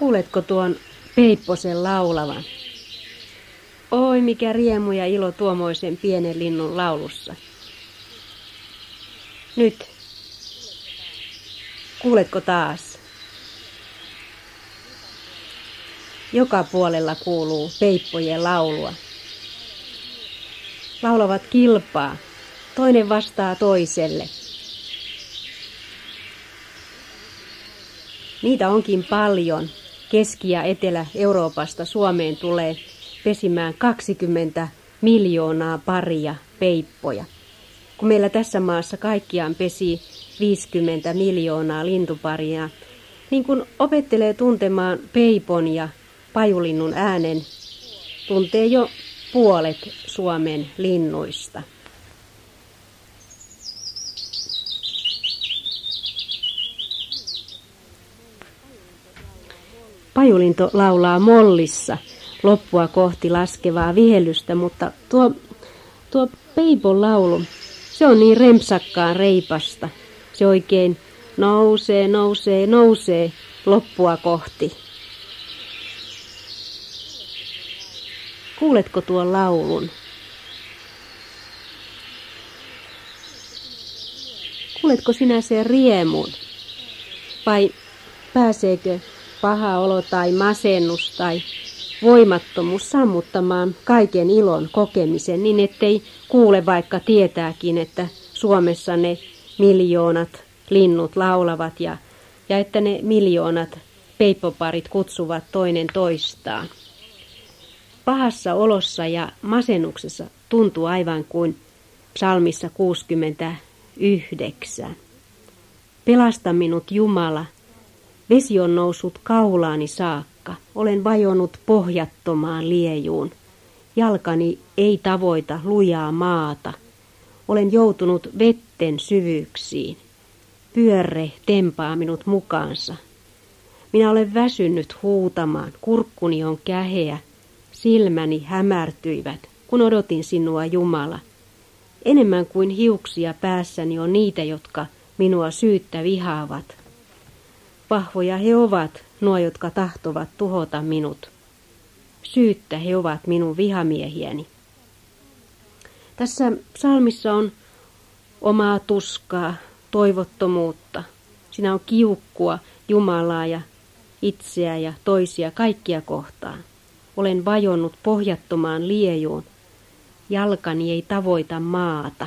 Kuuletko tuon peipposen laulavan? Oi, mikä riemu ja ilo tuommoisen pienen linnun laulussa. Nyt. Kuuletko taas? Joka puolella kuuluu peippojen laulua. Laulavat kilpaa. Toinen vastaa toiselle. Niitä onkin paljon. Keski- ja Etelä-Euroopasta Suomeen tulee pesimään 20 miljoonaa paria peippoja. Kun meillä tässä maassa kaikkiaan pesi 50 miljoonaa lintuparia, niin kun opettelee tuntemaan peipon ja pajulinnun äänen, tuntee jo puolet Suomen linnuista. Pajulinto laulaa mollissa loppua kohti laskevaa vihellystä, mutta tuo peipon laulu, se on niin rempsakkaan reipasta. Se oikein nousee loppua kohti. Kuuletko tuon laulun? Kuuletko sinä sen riemun? Vai pääseekö paha olo tai masennus tai voimattomuus sammuttamaan kaiken ilon kokemisen niin, ettei kuule, vaikka tietääkin, että Suomessa ne miljoonat linnut laulavat ja että ne miljoonat peippoparit kutsuvat toinen toistaan. Pahassa olossa ja masennuksessa tuntuu aivan kuin psalmissa 69. Pelasta minut, Jumala, vesi on noussut kaulaani saakka, olen vajonnut pohjattomaan liejuun. Jalkani ei tavoita lujaa maata, olen joutunut vetten syvyyksiin. Pyörre tempaa minut mukaansa. Minä olen väsynyt huutamaan, kurkkuni on käheä, silmäni hämärtyivät, kun odotin sinua, Jumala. Enemmän kuin hiuksia päässäni on niitä, jotka minua syyttä vihaavat. Vahvoja he ovat, nuo, jotka tahtovat tuhota minut. Syyttä he ovat minun vihamiehiäni. Tässä psalmissa on omaa tuskaa, toivottomuutta. Siinä on kiukkua Jumalaa ja itseä ja toisia kaikkia kohtaan. Olen vajonnut pohjattomaan liejuun. Jalkani ei tavoita maata.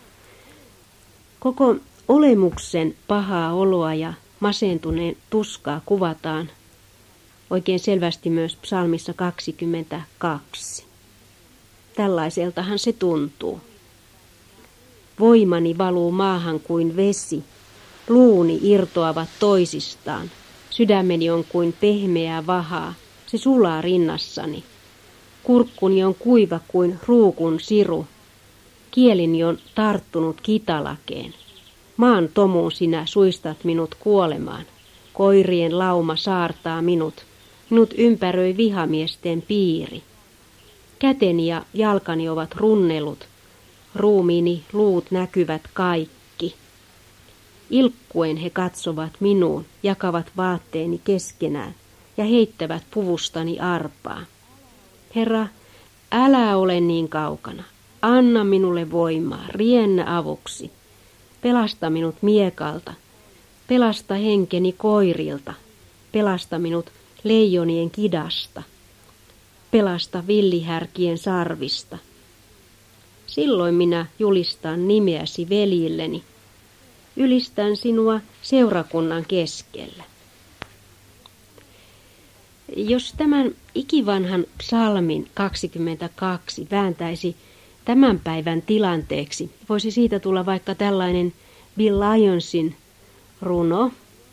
Koko olemuksen pahaa oloa ja masentuneen tuskaa kuvataan oikein selvästi myös psalmissa 22. Tällaiseltahan se tuntuu. Voimani valuu maahan kuin vesi, luuni irtoavat toisistaan, sydämeni on kuin pehmeää vahaa, se sulaa rinnassani. Kurkkuni on kuiva kuin ruukun siru, kielini on tarttunut kitalakeen. Maan tomuun sinä suistat minut kuolemaan, koirien lauma saartaa minut ympäröi vihamiesten piiri. Käteni ja jalkani ovat runnellut, ruumiini luut näkyvät kaikki. Ilkkuen he katsovat minuun, jakavat vaatteeni keskenään ja heittävät puvustani arpaa. Herra, älä ole niin kaukana, anna minulle voimaa, riennä avuksi. Pelasta minut miekalta, pelasta henkeni koirilta, pelasta minut leijonien kidasta, pelasta villihärkien sarvista. Silloin minä julistan nimeäsi veljilleni, ylistän sinua seurakunnan keskellä. Jos tämän ikivanhan psalmin 22 vääntäisi tämän päivän tilanteeksi, voisi siitä tulla vaikka tällainen Bill Lyonsin runo.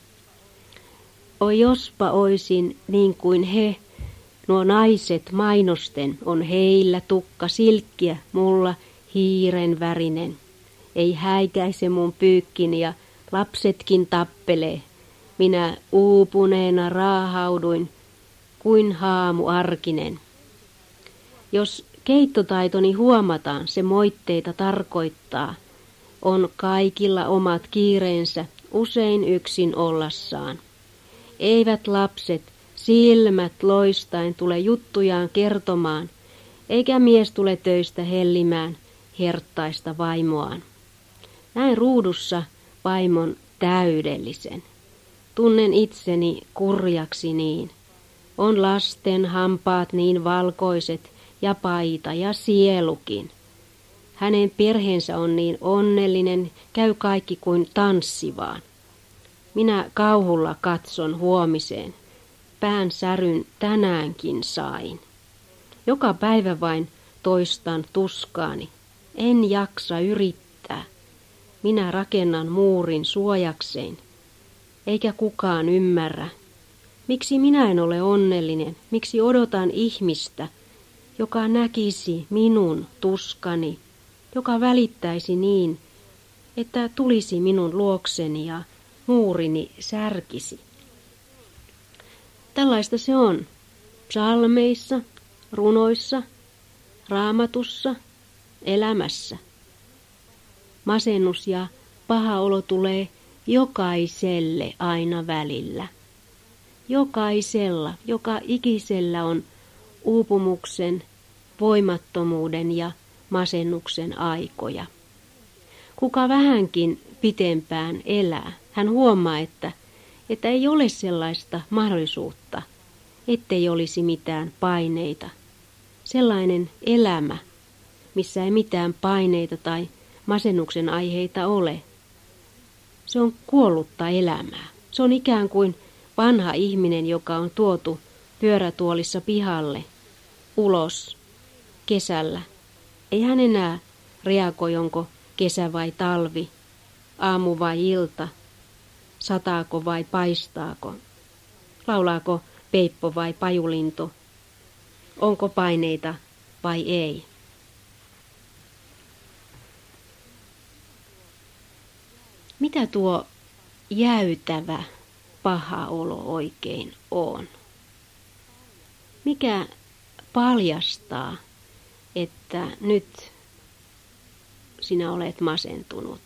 Oi jospa oisin niin kuin he, nuo naiset mainosten, on heillä tukka silkkiä, mulla hiiren värinen. Ei häikäise mun pyykkini ja lapsetkin tappelee. Minä uupuneena raahauduin kuin haamu arkinen. Jos keittotaitoni huomataan, se moitteita tarkoittaa. On kaikilla omat kiireensä, usein yksin ollassaan. Eivät lapset silmät loistaen tule juttujaan kertomaan, eikä mies tule töistä hellimään herttaista vaimoaan. Näin ruudussa vaimon täydellisen. Tunnen itseni kurjaksi niin. On lasten hampaat niin valkoiset ja paita ja sielukin. Hänen perheensä on niin onnellinen, käy kaikki kuin tanssivaan. Minä kauhulla katson huomiseen. Pään säryn tänäänkin sain. Joka päivä vain toistan tuskaani. En jaksa yrittää. Minä rakennan muurin suojakseen. Eikä kukaan ymmärrä. Miksi minä en ole onnellinen? Miksi odotan ihmistä, joka näkisi minun tuskani, joka välittäisi niin, että tulisi minun luokseni ja muurini särkisi? Tällaista se on psalmeissa, runoissa, raamatussa, elämässä. Masennus ja paha olo tulee jokaiselle aina välillä. Jokaisella, joka ikisellä on uupumuksen, voimattomuuden ja masennuksen aikoja. Kuka vähänkin pitempään elää, hän huomaa, että ei ole sellaista mahdollisuutta, ettei olisi mitään paineita. Sellainen elämä, missä ei mitään paineita tai masennuksen aiheita ole. Se on kuollutta elämää. Se on ikään kuin vanha ihminen, joka on tuotu pyörätuolissa pihalle, ulos, kesällä. Ei hän enää reagoi, onko kesä vai talvi, aamu vai ilta, sataako vai paistaako, laulaako peippo vai pajulintu, onko paineita vai ei. Mitä tuo jäytävä paha olo oikein on? Mikä paljastaa, että nyt sinä olet masentunut?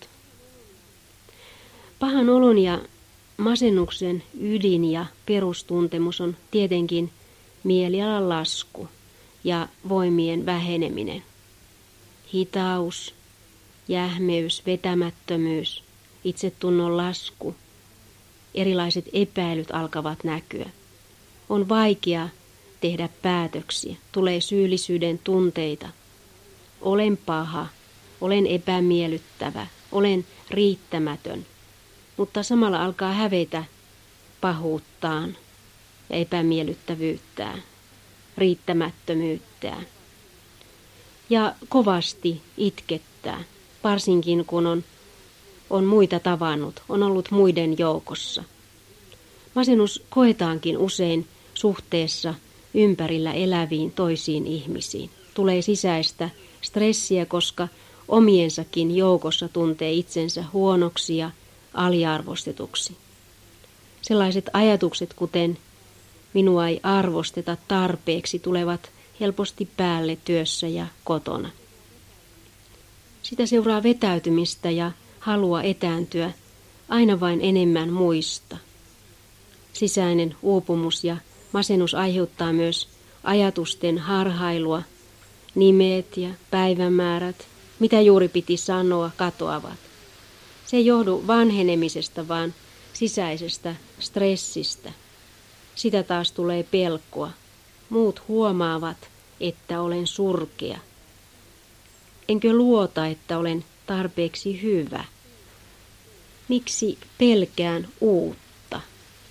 Pahan olon ja masennuksen ydin ja perustuntemus on tietenkin mielialan lasku ja voimien väheneminen. Hitaus, jähmeys, vetämättömyys, itsetunnon lasku, erilaiset epäilyt alkavat näkyä. On vaikea tehdä päätöksiä, tulee syyllisyyden tunteita. Olen paha, olen epämiellyttävä, olen riittämätön, mutta samalla alkaa hävetä pahuuttaan ja epämiellyttävyyttään, riittämättömyyttään. Ja kovasti itkettää, varsinkin kun on muita tavannut, on ollut muiden joukossa. Masennus koetaankin usein suhteessa ympärillä eläviin toisiin ihmisiin. Tulee sisäistä stressiä, koska omiensakin joukossa tuntee itsensä huonoksi ja aliarvostetuksi. Sellaiset ajatukset, kuten minua ei arvosteta tarpeeksi, tulevat helposti päälle työssä ja kotona. Sitä seuraa vetäytymistä ja halua etääntyä aina vain enemmän muista. Sisäinen uupumus ja masennus aiheuttaa myös ajatusten harhailua, nimet ja päivämäärät, mitä juuri piti sanoa, katoavat. Se ei johdu vanhenemisesta, vaan sisäisestä stressistä. Sitä taas tulee pelkoa. Muut huomaavat, että olen surkea. Enkö luota, että olen tarpeeksi hyvä? Miksi pelkään uutta?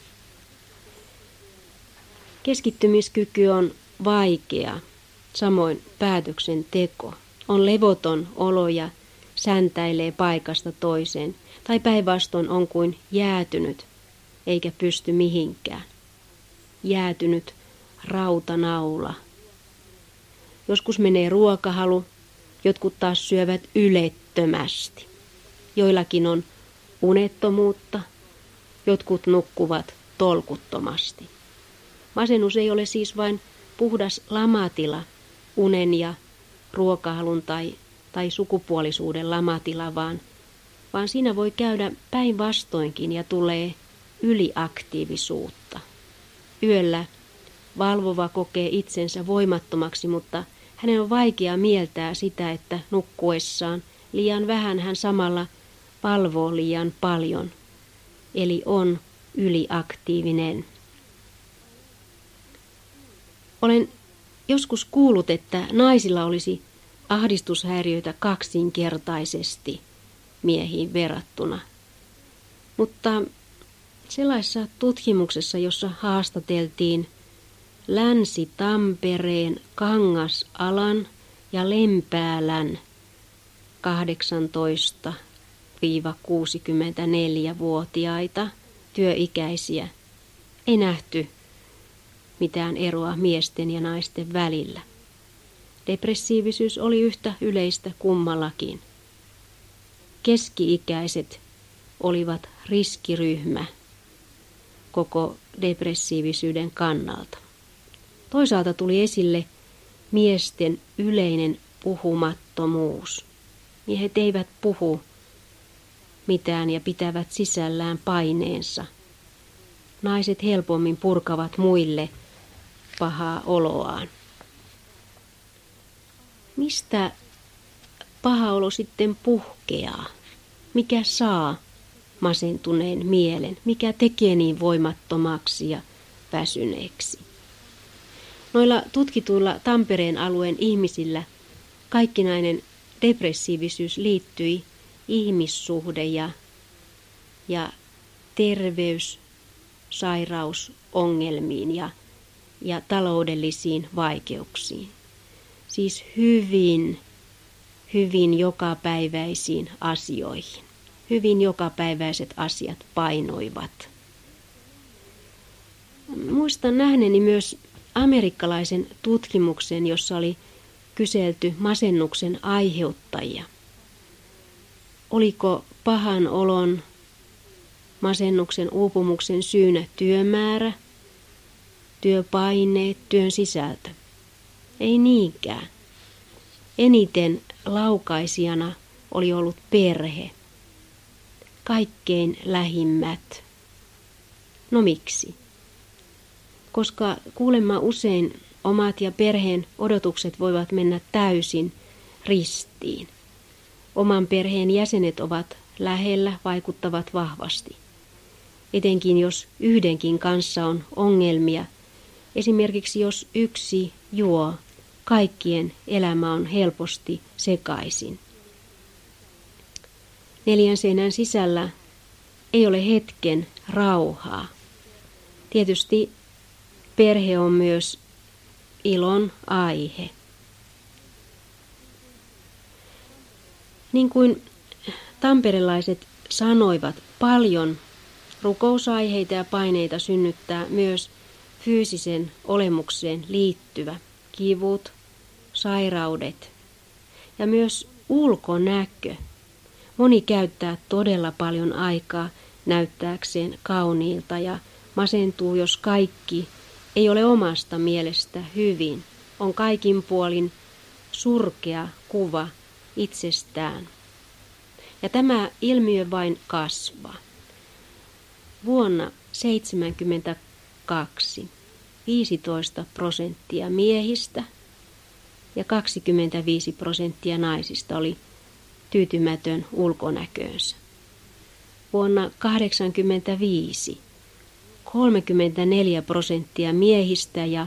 Keskittymiskyky on vaikea, samoin päätöksenteko. On levoton olo ja säntäilee paikasta toiseen, tai päinvastoin on kuin jäätynyt, eikä pysty mihinkään. Jäätynyt rautanaula. Joskus menee ruokahalu, jotkut taas syövät ylettömästi. Joillakin on unettomuutta, jotkut nukkuvat tolkuttomasti. Masennus ei ole siis vain puhdas lamatila, unen ja ruokahalun tai sukupuolisuuden lamatila, vaan siinä voi käydä päinvastoinkin ja tulee yliaktiivisuutta. Yöllä valvova kokee itsensä voimattomaksi, mutta hänen on vaikea mieltää sitä, että nukkuessaan liian vähän hän samalla valvoo liian paljon, eli on yliaktiivinen. Olen joskus kuullut, että naisilla olisi ahdistushäiriöitä kaksinkertaisesti miehiin verrattuna. Mutta sellaisessa tutkimuksessa, jossa haastateltiin Länsi-Tampereen, Kangasalan ja Lempäälän 18-64-vuotiaita työikäisiä, ei nähty mitään eroa miesten ja naisten välillä. Depressiivisyys oli yhtä yleistä kummallakin. Keski-ikäiset olivat riskiryhmä koko depressiivisyyden kannalta. Toisaalta tuli esille miesten yleinen puhumattomuus. Miehet eivät puhu mitään ja pitävät sisällään paineensa. Naiset helpommin purkavat muille pahaa oloaan. Mistä paha olo sitten puhkeaa? Mikä saa masentuneen mielen? Mikä tekee niin voimattomaksi ja väsyneeksi? Noilla tutkituilla Tampereen alueen ihmisillä kaikkinainen depressiivisyys liittyi ihmissuhde- ja terveyssairausongelmiin ja taloudellisiin vaikeuksiin. Siis hyvin jokapäiväisiin asioihin. Hyvin jokapäiväiset asiat painoivat. Muistan nähneeni myös amerikkalaisen tutkimuksen, jossa oli kyselty masennuksen aiheuttajia. Oliko pahan olon, masennuksen, uupumuksen syynä työmäärä, työpaineet, työn sisältö? Ei niinkään. Eniten laukaisijana oli ollut perhe. Kaikkein lähimmät. No miksi? Koska kuulemma usein omat ja perheen odotukset voivat mennä täysin ristiin. Oman perheen jäsenet ovat lähellä, vaikuttavat vahvasti. Etenkin jos yhdenkin kanssa on ongelmia, esimerkiksi jos yksi juo, kaikkien elämä on helposti sekaisin. 4 seinän sisällä ei ole hetken rauhaa. Tietysti perhe on myös ilon aihe. Niin kuin tamperelaiset sanoivat, paljon rukousaiheita ja paineita synnyttää myös fyysisen olemukseen liittyvä kivut, sairaudet ja myös ulkonäkö. Moni käyttää todella paljon aikaa näyttääkseen kauniilta ja masentuu, jos kaikki ei ole omasta mielestä hyvin. On kaikin puolin surkea kuva itsestään. Ja tämä ilmiö vain kasvaa. Vuonna 1972 15% miehistä ja 25% naisista oli tyytymätön ulkonäköönsä. Vuonna 1985 34% miehistä ja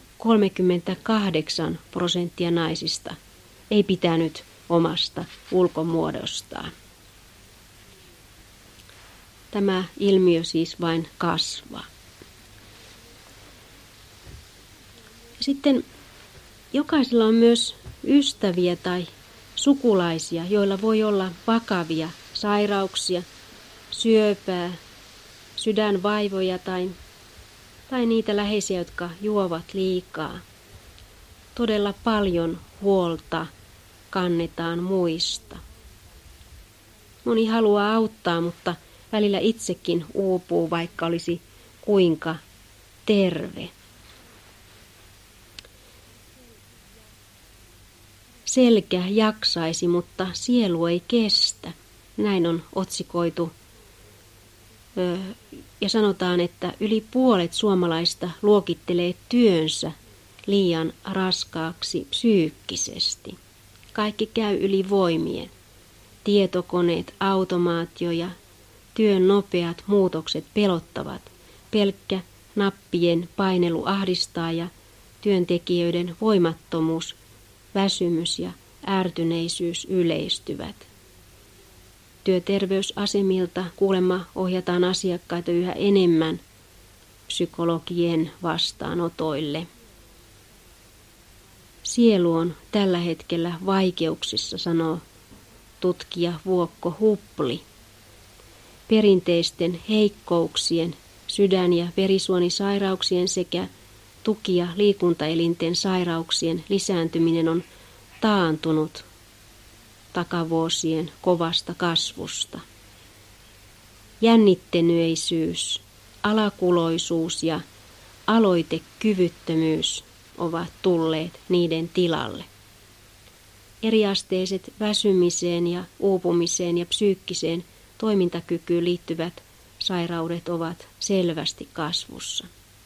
38% naisista ei pitänyt omasta ulkomuodostaan. Tämä ilmiö siis vain kasvaa. Sitten jokaisella on myös ystäviä tai sukulaisia, joilla voi olla vakavia sairauksia, syöpää, sydänvaivoja tai niitä läheisiä, jotka juovat liikaa. Todella paljon huolta kannetaan muista. Moni haluaa auttaa, mutta välillä itsekin uupuu, vaikka olisi kuinka terve. Selkä jaksaisi, mutta sielu ei kestä. Näin on otsikoitu Ja sanotaan, että yli puolet suomalaista luokittelee työnsä liian raskaaksi psyykkisesti. Kaikki käy yli voimien. Tietokoneet, automaatio ja työn nopeat muutokset pelottavat. Pelkkä nappien painelu ahdistaa ja työntekijöiden voimattomuus, väsymys ja ärtyneisyys yleistyvät. Työterveysasemilta kuulemma ohjataan asiakkaita yhä enemmän psykologien vastaanotoille. Sielu on tällä hetkellä vaikeuksissa, sanoo tutkija Vuokko Hupli. Perinteisten heikkouksien, sydän- ja verisuonisairauksien sekä tuki- ja liikuntaelinten sairauksien lisääntyminen on taantunut takavuosien kovasta kasvusta. Jännittenyisyys, alakuloisuus ja aloitekyvyttömyys ovat tulleet niiden tilalle. Eriasteiset väsymiseen ja uupumiseen ja psyykkiseen toimintakykyyn liittyvät sairaudet ovat selvästi kasvussa.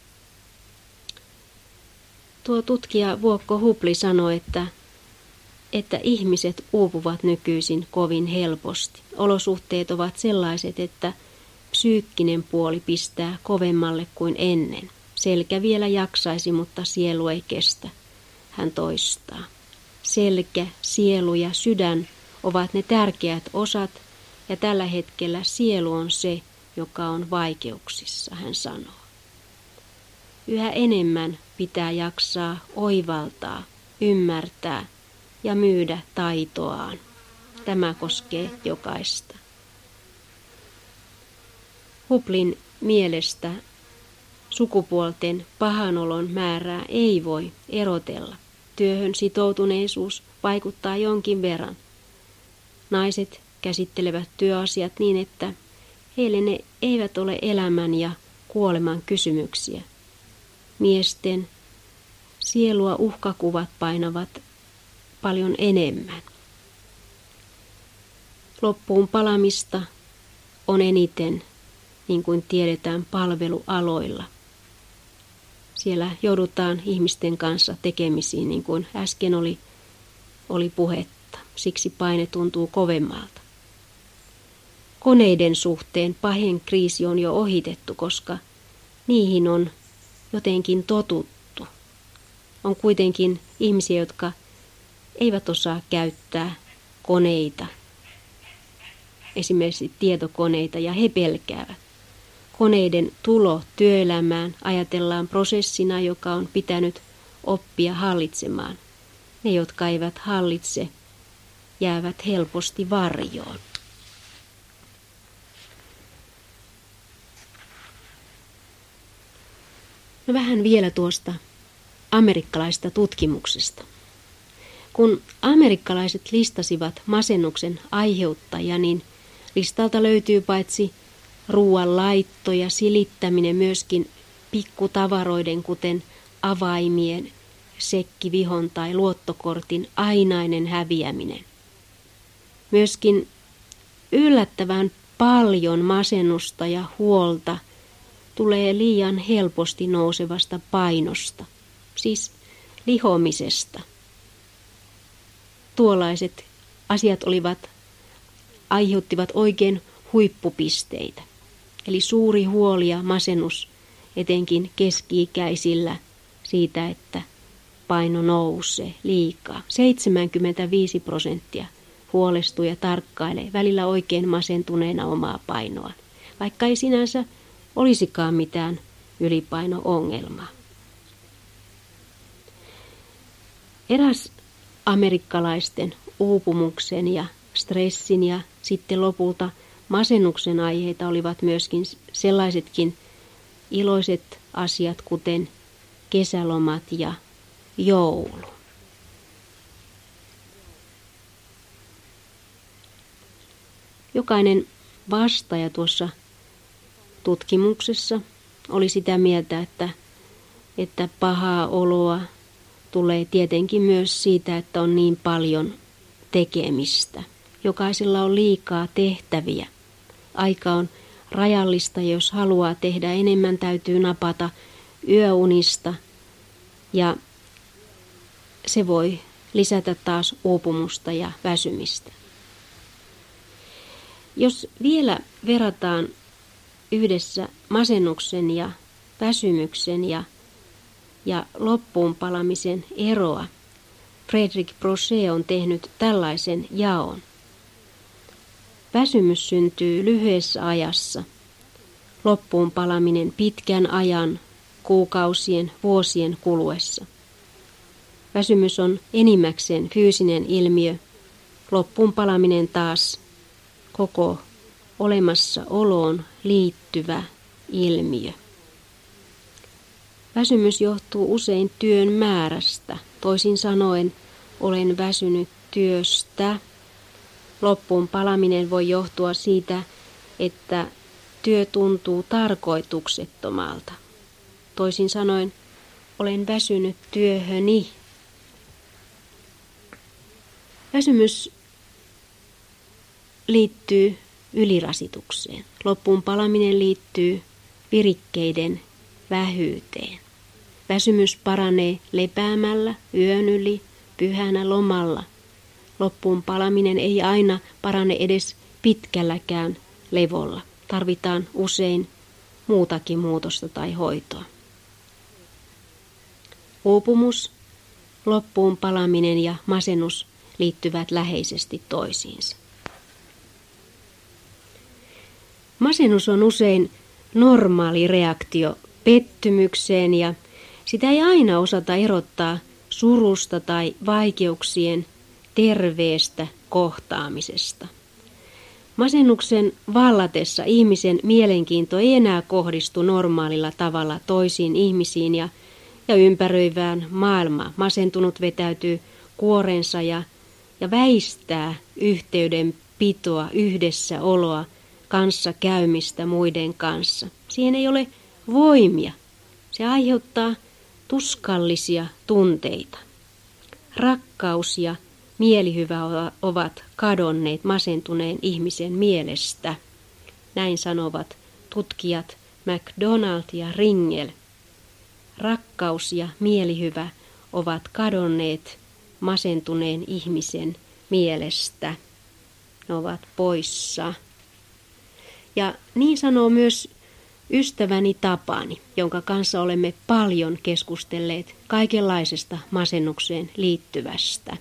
Tuo tutkija Vuokko Hupli sanoi, että ihmiset uupuvat nykyisin kovin helposti. Olosuhteet ovat sellaiset, että psyykkinen puoli pistää kovemmalle kuin ennen. Selkä vielä jaksaisi, mutta sielu ei kestä. Hän toistaa. Selkä, sielu ja sydän ovat ne tärkeät osat, ja tällä hetkellä sielu on se, joka on vaikeuksissa, hän sanoo. Yhä enemmän pitää jaksaa oivaltaa, ymmärtää ja myydä taitoaan. Tämä koskee jokaista. Huplin mielestä sukupuolten pahanolon määrää ei voi erotella. Työhön sitoutuneisuus vaikuttaa jonkin verran. Naiset käsittelevät työasiat niin, että heille ne eivät ole elämän ja kuoleman kysymyksiä. Miesten sielua uhkakuvat painavat paljon enemmän. Loppuun palamista on eniten, niin kuin tiedetään, palvelualoilla. Siellä joudutaan ihmisten kanssa tekemisiin, niin kuin äsken oli puhetta. Siksi paine tuntuu kovemmalta. Koneiden suhteen pahin kriisi on jo ohitettu, koska niihin on jotenkin totuttu. On kuitenkin ihmisiä, jotka eivät osaa käyttää koneita, esimerkiksi tietokoneita, ja he pelkäävät. Koneiden tulo työelämään ajatellaan prosessina, joka on pitänyt oppia hallitsemaan. Ne, jotka eivät hallitse, jäävät helposti varjoon. No vähän vielä tuosta amerikkalaisesta tutkimuksesta. Kun amerikkalaiset listasivat masennuksen aiheuttajia, niin listalta löytyy paitsi ruoan laitto ja silittäminen myöskin pikkutavaroiden, kuten avaimien, sekkivihon tai luottokortin ainainen häviäminen. Myöskin yllättävän paljon masennusta ja huolta tulee liian helposti nousevasta painosta, siis lihomisesta. Tuollaiset asiat aiheuttivat oikein huippupisteitä. Eli suuri huoli ja masennus etenkin keski-ikäisillä siitä, että paino nousee liikaa. 75% huolestuu ja tarkkailee välillä oikein masentuneena omaa painoaan, vaikka ei sinänsä olisikaan mitään ylipaino-ongelmaa. Eräs amerikkalaisten uupumuksen ja stressin ja sitten lopulta masennuksen aiheita olivat myöskin sellaisetkin iloiset asiat, kuten kesälomat ja joulu. Jokainen vastaaja tuossa tutkimuksessa oli sitä mieltä, että pahaa oloa tulee tietenkin myös siitä, että on niin paljon tekemistä. Jokaisella on liikaa tehtäviä. Aika on rajallista. Jos haluaa tehdä enemmän, täytyy napata yöunista ja se voi lisätä taas uupumusta ja väsymistä. Jos vielä verrataan yhdessä masennuksen ja väsymyksen ja loppuunpalamisen eroa, Frédéric Brochet on tehnyt tällaisen jaon. Väsymys syntyy lyhyessä ajassa, loppuunpalaminen pitkän ajan, kuukausien, vuosien kuluessa. Väsymys on enimmäkseen fyysinen ilmiö, loppuunpalaminen taas koko olemassaoloon liittyvä ilmiö. Väsymys johtuu usein työn määrästä. Toisin sanoen, olen väsynyt työstä. Loppuunpalaminen voi johtua siitä, että työ tuntuu tarkoituksettomalta. Toisin sanoen, olen väsynyt työhöni. Väsymys liittyy ylirasitukseen. Loppuunpalaminen liittyy virikkeiden vähyyteen. Väsymys paranee lepäämällä, yön yli, pyhänä lomalla. Loppuunpalaminen ei aina parane edes pitkälläkään levolla. Tarvitaan usein muutakin muutosta tai hoitoa. Uupumus, loppuunpalaminen ja masennus liittyvät läheisesti toisiinsa. Masennus on usein normaali reaktio pettymykseen ja sitä ei aina osata erottaa surusta tai vaikeuksien terveestä kohtaamisesta. Masennuksen vallatessa ihmisen mielenkiinto ei enää kohdistu normaalilla tavalla toisiin ihmisiin ja ympäröivään maailmaan. Masentunut vetäytyy kuorensa ja väistää yhteydenpitoa, yhdessäoloa, kanssa käymistä muiden kanssa. Siihen ei ole voimia. Se aiheuttaa tuskallisia tunteita. Rakkaus ja mielihyvä ovat kadonneet masentuneen ihmisen mielestä. Näin sanovat tutkijat MacDonald ja Ringel. Rakkaus ja mielihyvä ovat kadonneet masentuneen ihmisen mielestä. Ne ovat poissa. Ja niin sanoo myös ystäväni Tapani, jonka kanssa olemme paljon keskustelleet kaikenlaisesta masennukseen liittyvästä.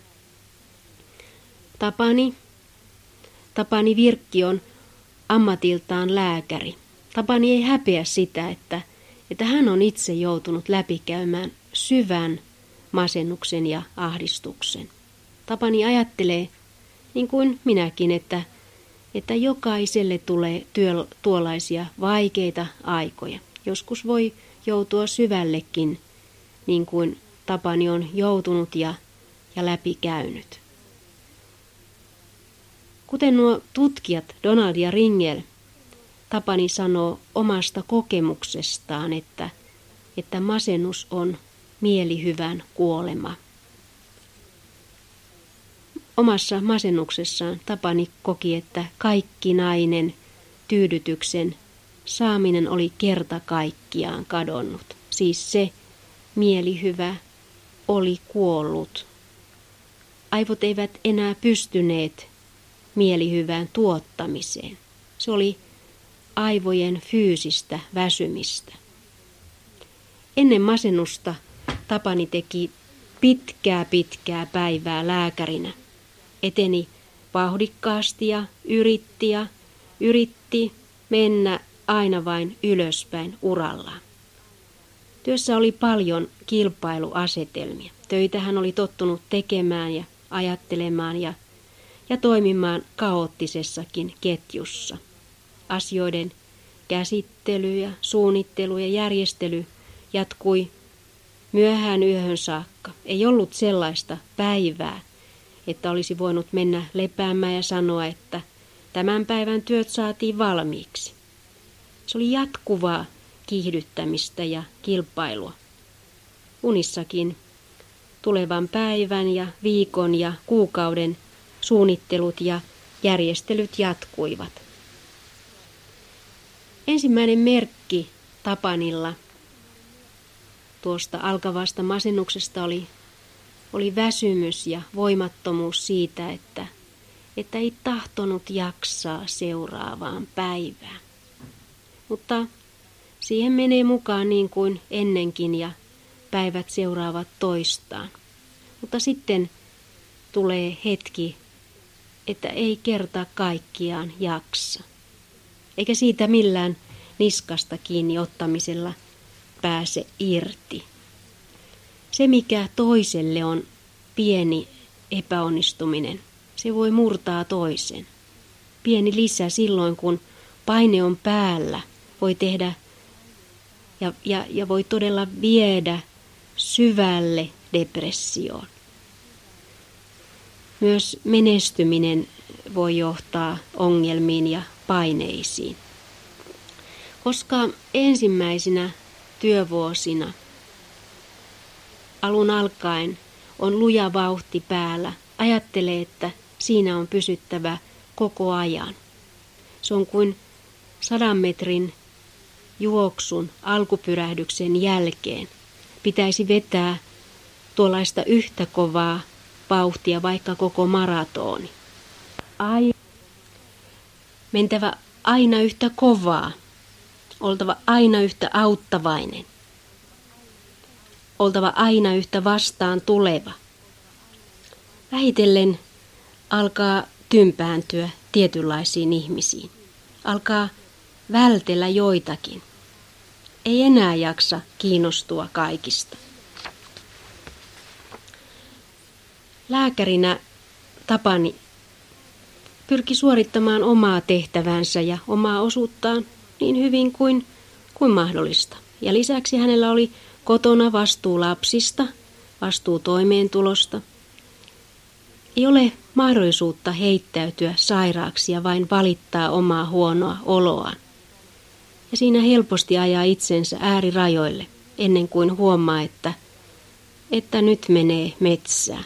Tapani Virkki on ammatiltaan lääkäri. Tapani ei häpeä sitä, että hän on itse joutunut läpikäymään syvän masennuksen ja ahdistuksen. Tapani ajattelee, niin kuin minäkin, että jokaiselle tulee tuollaisia vaikeita aikoja. Joskus voi joutua syvällekin, niin kuin Tapani on joutunut ja läpikäynyt. Kuten nuo tutkijat Donald ja Ringel, Tapani sanoo omasta kokemuksestaan, että masennus on mielihyvän kuolema. Omassa masennuksessaan Tapani koki, että kaikkinainen tyydytyksen saaminen oli kerta kaikkiaan kadonnut. Siis se mielihyvä oli kuollut. Aivot eivät enää pystyneet mielihyvän tuottamiseen. Se oli aivojen fyysistä väsymistä. Ennen masennusta Tapani teki pitkää päivää lääkärinä. Eteni vauhdikkaasti ja yritti mennä aina vain ylöspäin urallaan. Työssä oli paljon kilpailuasetelmia. Töitä hän oli tottunut tekemään ja ajattelemaan ja toimimaan kaoottisessakin ketjussa. Asioiden käsittely ja suunnittelu ja järjestely jatkui myöhään yöhön saakka. Ei ollut sellaista päivää, että olisi voinut mennä lepäämään ja sanoa, että tämän päivän työt saatiin valmiiksi. Se oli jatkuvaa kiihdyttämistä ja kilpailua. Unissakin tulevan päivän ja viikon ja kuukauden suunnittelut ja järjestelyt jatkuivat. Ensimmäinen merkki Tapanilla tuosta alkavasta masennuksesta oli väsymys ja voimattomuus siitä, että ei tahtonut jaksaa seuraavaan päivään. Mutta siihen menee mukaan niin kuin ennenkin ja päivät seuraavat toistaan. Mutta sitten tulee hetki, että ei kerta kaikkiaan jaksa. Eikä siitä millään niskasta kiinni ottamisella pääse irti. Se, mikä toiselle on pieni epäonnistuminen, se voi murtaa toisen. Pieni lisä silloin, kun paine on päällä, voi tehdä ja voi todella viedä syvälle depressioon. Myös menestyminen voi johtaa ongelmiin ja paineisiin. Koska ensimmäisinä työvuosina alun alkaen on luja vauhti päällä, ajattelee, että siinä on pysyttävä koko ajan. Se on kuin 100 metrin juoksun alkupyrähdyksen jälkeen. Pitäisi vetää tuollaista yhtä kovaa vauhtia, vaikka koko maratoni. Mentävä aina yhtä kovaa. Oltava aina yhtä auttavainen. Oltava aina yhtä vastaan tuleva. Vähitellen alkaa tympääntyä tietynlaisiin ihmisiin. Alkaa vältellä joitakin. Ei enää jaksa kiinnostua kaikista. Lääkärinä Tapani pyrki suorittamaan omaa tehtävänsä ja omaa osuuttaan niin hyvin kuin mahdollista. Ja lisäksi hänellä oli kotona vastuu lapsista, vastuu toimeentulosta. Ei ole mahdollisuutta heittäytyä sairaaksi ja vain valittaa omaa huonoa oloaan. Ja siinä helposti ajaa itsensä äärirajoille ennen kuin huomaa, että nyt menee metsään.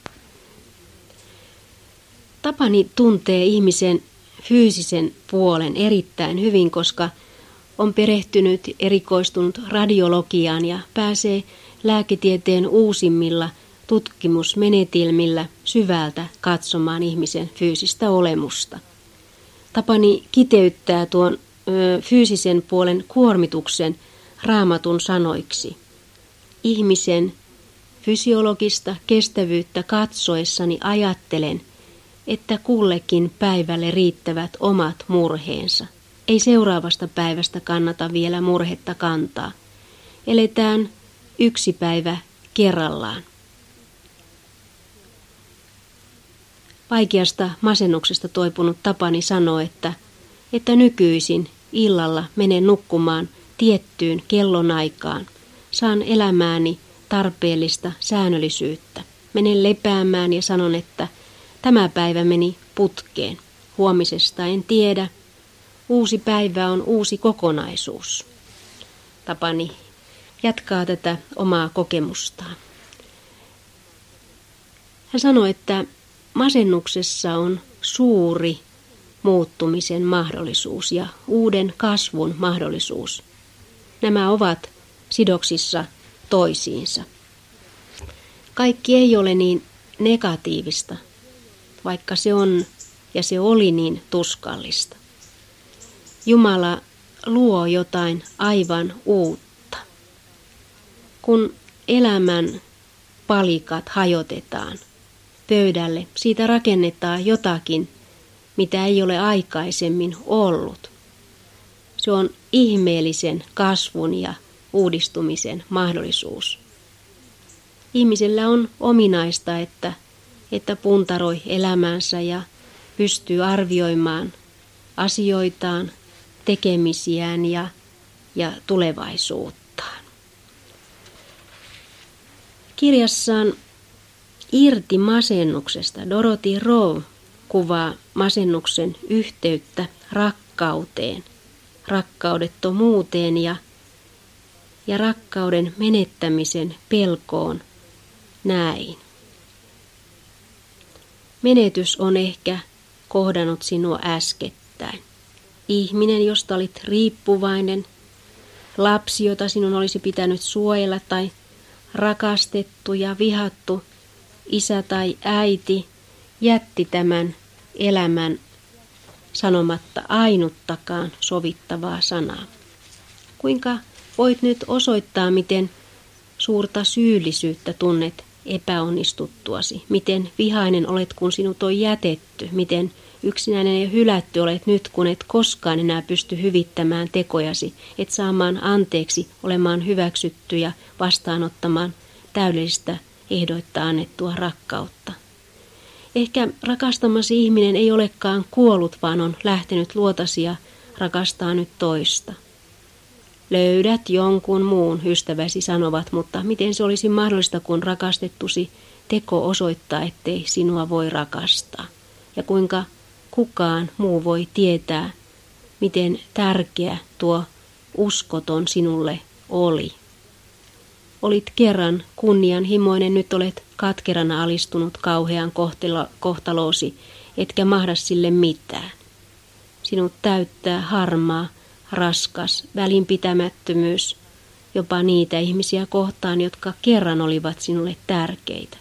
Tapani tuntee ihmisen fyysisen puolen erittäin hyvin, koska on perehtynyt, erikoistunut radiologiaan ja pääsee lääketieteen uusimmilla tutkimusmenetelmillä syvältä katsomaan ihmisen fyysistä olemusta. Tapani kiteyttää tuon fyysisen puolen kuormituksen Raamatun sanoiksi. Ihmisen fysiologista kestävyyttä katsoessani ajattelen, että kullekin päivälle riittävät omat murheensa. Ei seuraavasta päivästä kannata vielä murhetta kantaa. Eletään yksi päivä kerrallaan. Vaikeasta masennuksesta toipunut Tapani sanoo, että nykyisin illalla menen nukkumaan tiettyyn kellonaikaan. Saan elämääni tarpeellista säännöllisyyttä. Menen lepäämään ja sanon, että tämä päivä meni putkeen. Huomisesta en tiedä. Uusi päivä on uusi kokonaisuus. Tapani jatkaa tätä omaa kokemustaan. Hän sanoi, että masennuksessa on suuri muuttumisen mahdollisuus ja uuden kasvun mahdollisuus. Nämä ovat sidoksissa toisiinsa. Kaikki ei ole niin negatiivista, vaikka se on ja se oli niin tuskallista. Jumala luo jotain aivan uutta. Kun elämän palikat hajotetaan pöydälle, siitä rakennetaan jotakin, mitä ei ole aikaisemmin ollut. Se on ihmeellisen kasvun ja uudistumisen mahdollisuus. Ihmisellä on ominaista, että puntaroi elämänsä ja pystyy arvioimaan asioitaan, tekemisiään ja tulevaisuuttaan. Kirjassaan Irti masennuksesta Dorothy Rowe kuvaa masennuksen yhteyttä rakkauteen, rakkaudettomuuteen ja rakkauden menettämisen pelkoon näin. Menetys on ehkä kohdannut sinua äskettäin. ihminen, josta olit riippuvainen, lapsi, jota sinun olisi pitänyt suojella, tai rakastettu ja vihattu isä tai äiti jätti tämän elämän sanomatta ainuttakaan sovittavaa sanaa. Kuinka voit nyt osoittaa, miten suurta syyllisyyttä tunnet epäonnistuttuasi, miten vihainen olet, kun sinut on jätetty, miten yksinäinen ja hylätty olet nyt, kun et koskaan enää pysty hyvittämään tekojasi, et saamaan anteeksi, olemaan hyväksytty ja vastaanottamaan täydellistä ehdoitta annettua rakkautta. Ehkä rakastamasi ihminen ei olekaan kuollut, vaan on lähtenyt luotasi ja rakastaa nyt toista. Löydät jonkun muun, ystäväsi sanovat, mutta miten se olisi mahdollista, kun rakastettusi teko osoittaa, ettei sinua voi rakastaa? Ja kuinka kukaan muu voi tietää, miten tärkeä tuo uskoton sinulle oli? Olit kerran kunnianhimoinen, nyt olet katkerana alistunut kauhean kohtaloosi, etkä mahda sille mitään. Sinut täyttää harmaa, raskas, välinpitämättömyys, jopa niitä ihmisiä kohtaan, jotka kerran olivat sinulle tärkeitä.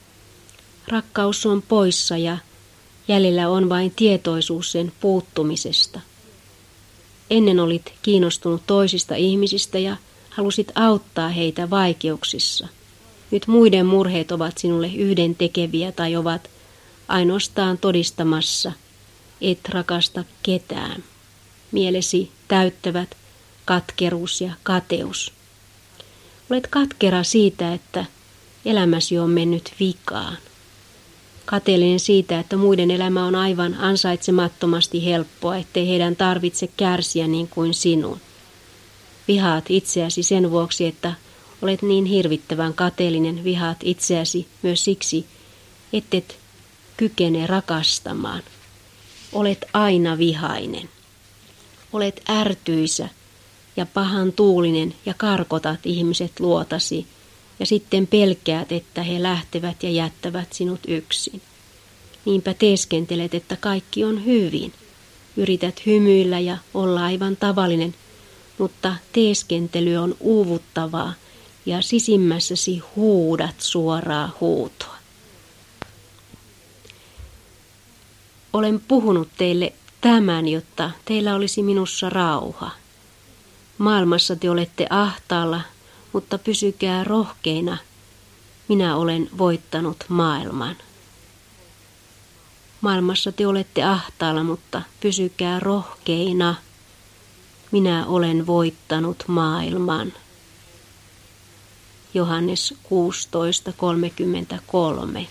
Rakkaus on poissa ja jäljellä on vain tietoisuus sen puuttumisesta. Ennen olit kiinnostunut toisista ihmisistä ja halusit auttaa heitä vaikeuksissa. Nyt muiden murheet ovat sinulle yhdentekeviä tai ovat ainoastaan todistamassa, et rakasta ketään. Mielesi täyttävät katkeruus ja kateus. Olet katkera siitä, että elämäsi on mennyt vikaan. Kateellinen siitä, että muiden elämä on aivan ansaitsemattomasti helppoa, ettei heidän tarvitse kärsiä niin kuin sinun. Vihaat itseäsi sen vuoksi, että olet niin hirvittävän kateellinen. Vihaat itseäsi myös siksi, ettet kykene rakastamaan. Olet aina vihainen. Olet ärtyisä ja pahan tuulinen ja karkotat ihmiset luotasi ja sitten pelkäät, että he lähtevät ja jättävät sinut yksin. Niinpä teeskentelet, että kaikki on hyvin. Yrität hymyillä ja olla aivan tavallinen, mutta teeskentely on uuvuttavaa ja sisimmässäsi huudat suoraa huutoa. Olen puhunut teille tämän, jotta teillä olisi minussa rauha. Maailmassa te olette ahtaalla, mutta pysykää rohkeina. Minä olen voittanut maailman. Maailmassa te olette ahtaalla, mutta pysykää rohkeina. Minä olen voittanut maailman. Johannes 16:33.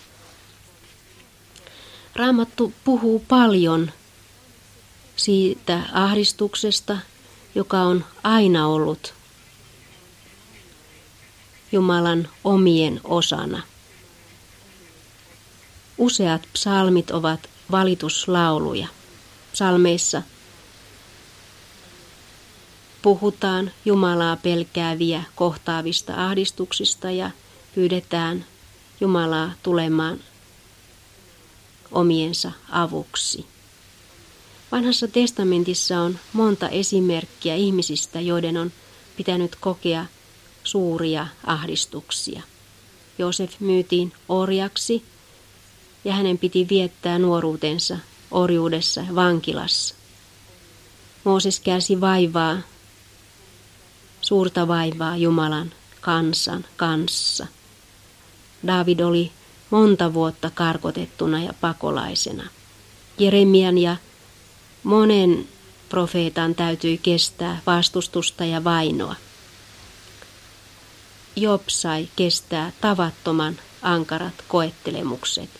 Raamattu puhuu paljon siitä ahdistuksesta, joka on aina ollut Jumalan omien osana. Useat psalmit ovat valituslauluja. Psalmeissa puhutaan Jumalaa pelkääviä kohtaavista ahdistuksista ja pyydetään Jumalaa tulemaan omiensa avuksi. Vanhassa testamentissa on monta esimerkkiä ihmisistä, joiden on pitänyt kokea suuria ahdistuksia. Joosef myytiin orjaksi ja hänen piti viettää nuoruutensa orjuudessa vankilassa. Mooses kärsi vaivaa, suurta vaivaa Jumalan kansan kanssa. Daavid oli monta vuotta karkotettuna ja pakolaisena. Jeremian ja monen profeetan täytyi kestää vastustusta ja vainoa. Job sai kestää tavattoman ankarat koettelemukset.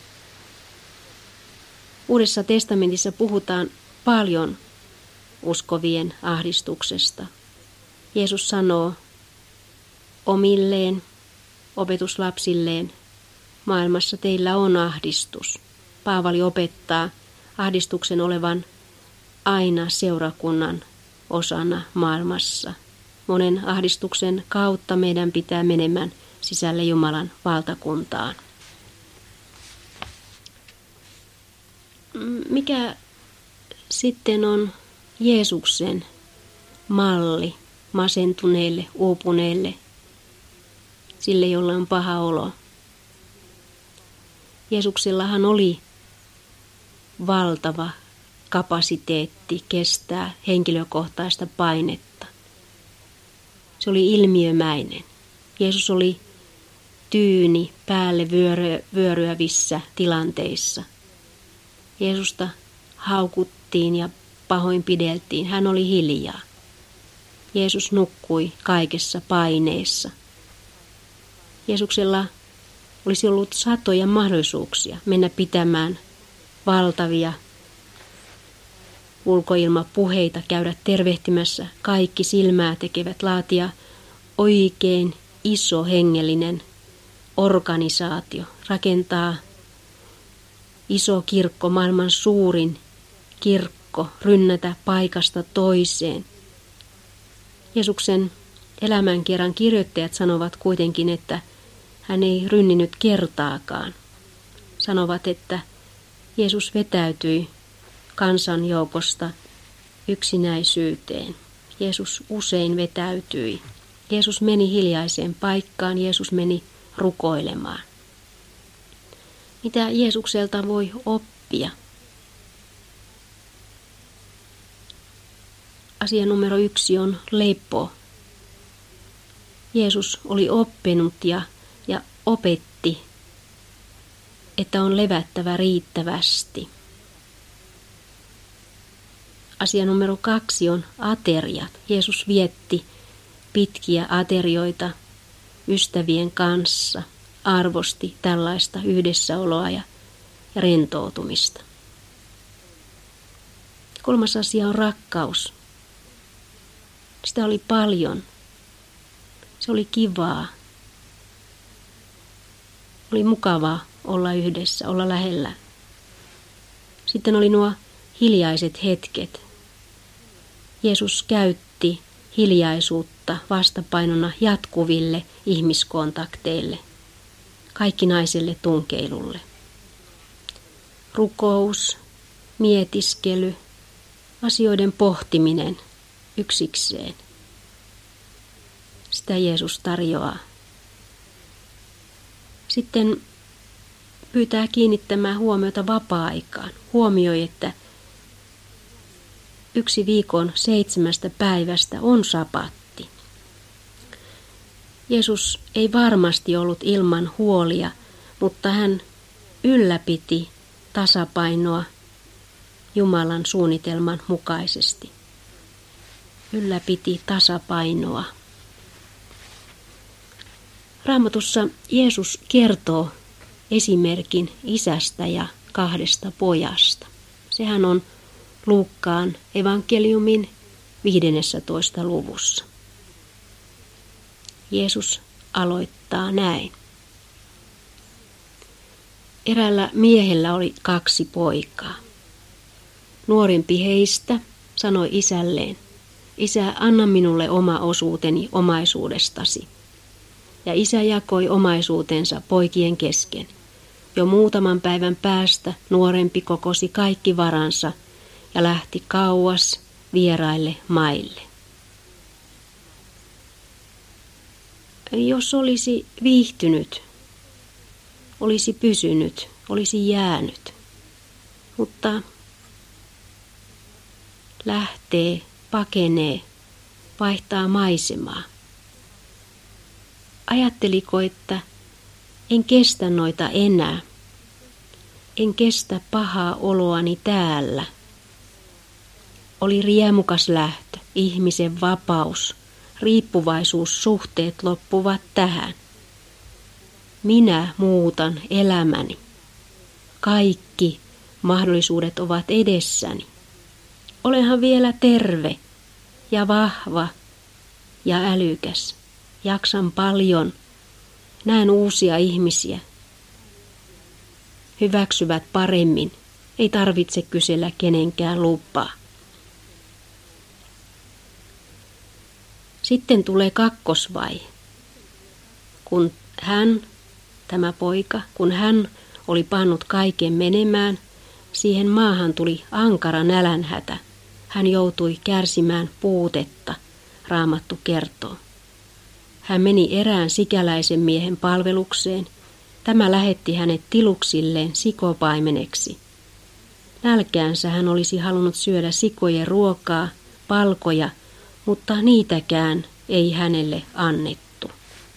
Uudessa testamentissa puhutaan paljon uskovien ahdistuksesta. Jeesus sanoo omilleen, opetuslapsilleen, maailmassa teillä on ahdistus. Paavali opettaa ahdistuksen olevan aina seurakunnan osana maailmassa. Monen ahdistuksen kautta meidän pitää menemään sisälle Jumalan valtakuntaan. Mikä sitten on Jeesuksen malli masentuneelle, uupuneelle, sille jolla on paha olo. Jeesuksellahan oli valtava kapasiteetti kestää henkilökohtaista painetta. Se oli ilmiömäinen. Jeesus oli tyyni päälle vyöryävissä tilanteissa. Jeesusta haukuttiin ja pahoinpideltiin. Hän oli hiljaa. Jeesus nukkui kaikessa paineessa. Jeesuksella olisi ollut satoja mahdollisuuksia mennä pitämään valtavia ulkoilmapuheita, käydä tervehtimässä kaikki silmää tekevät, laatia oikein iso hengellinen organisaatio, rakentaa iso kirkko, maailman suurin kirkko, rynnätä paikasta toiseen. Jeesuksen elämänkerran kirjoittajat sanovat kuitenkin, että hän ei rynninyt kertaakaan. Sanovat, että Jeesus vetäytyi kansan joukosta yksinäisyyteen. Jeesus usein vetäytyi. Jeesus meni hiljaiseen paikkaan, Jeesus meni rukoilemaan. Mitä Jeesukselta voi oppia? Asia numero 1 on lepo. Jeesus oli oppinut ja opetti, että on levättävä riittävästi. Asia numero 2 on ateriat. Jeesus vietti pitkiä aterioita ystävien kanssa, arvosti tällaista yhdessäoloa ja rentoutumista. 3. asia on rakkaus. Sitä oli paljon. Se oli kivaa. Oli mukavaa olla yhdessä, olla lähellä. Sitten oli nuo hiljaiset hetket. Jeesus käytti hiljaisuutta vastapainona jatkuville ihmiskontakteille, kaikkinaiselle tunkeilulle. Rukous, mietiskely, asioiden pohtiminen yksikseen. Sitä Jeesus tarjoaa. Sitten pyytää kiinnittämään huomiota vapaa-aikaan. Huomioi, että 1 viikon 7 päivästä on sapatti. Jeesus ei varmasti ollut ilman huolia, mutta hän ylläpiti tasapainoa Jumalan suunnitelman mukaisesti. Ylläpiti tasapainoa. Raamatussa Jeesus kertoo esimerkin isästä ja 2 pojasta. Sehän on Luukkaan evankeliumin 15. luvussa. Jeesus aloittaa näin. Eräällä miehellä oli 2 poikaa. Nuorempi heistä sanoi isälleen, Isä, anna minulle oma osuuteni omaisuudestasi. Ja isä jakoi omaisuutensa poikien kesken. Jo muutaman päivän päästä nuorempi kokosi kaikki varansa ja lähti kauas vieraille maille. Jos olisi viihtynyt, olisi pysynyt, olisi jäänyt, mutta lähtee, pakenee, vaihtaa maisemaa. Ajatteliko, että en kestä noita enää, en kestä pahaa oloani täällä. Oli riemukas lähtö, ihmisen vapaus, riippuvaisuussuhteet loppuvat tähän. Minä muutan elämäni. Kaikki mahdollisuudet ovat edessäni. Olenhan vielä terve ja vahva ja älykäs. Jaksan paljon. Näen uusia ihmisiä. Hyväksyvät paremmin. Ei tarvitse kysellä kenenkään lupaa. Sitten tulee kakkosvaihe. Kun tämä poika, kun hän oli pannut kaiken menemään, siihen maahan tuli ankara nälänhätä. hän joutui kärsimään puutetta, Raamattu kertoo. Hän meni erään sikäläisen miehen palvelukseen. Tämä lähetti hänet tiluksilleen sikopaimeneksi. Nälkäänsä hän olisi halunnut syödä sikojen ruokaa, palkoja, mutta niitäkään ei hänelle annettu.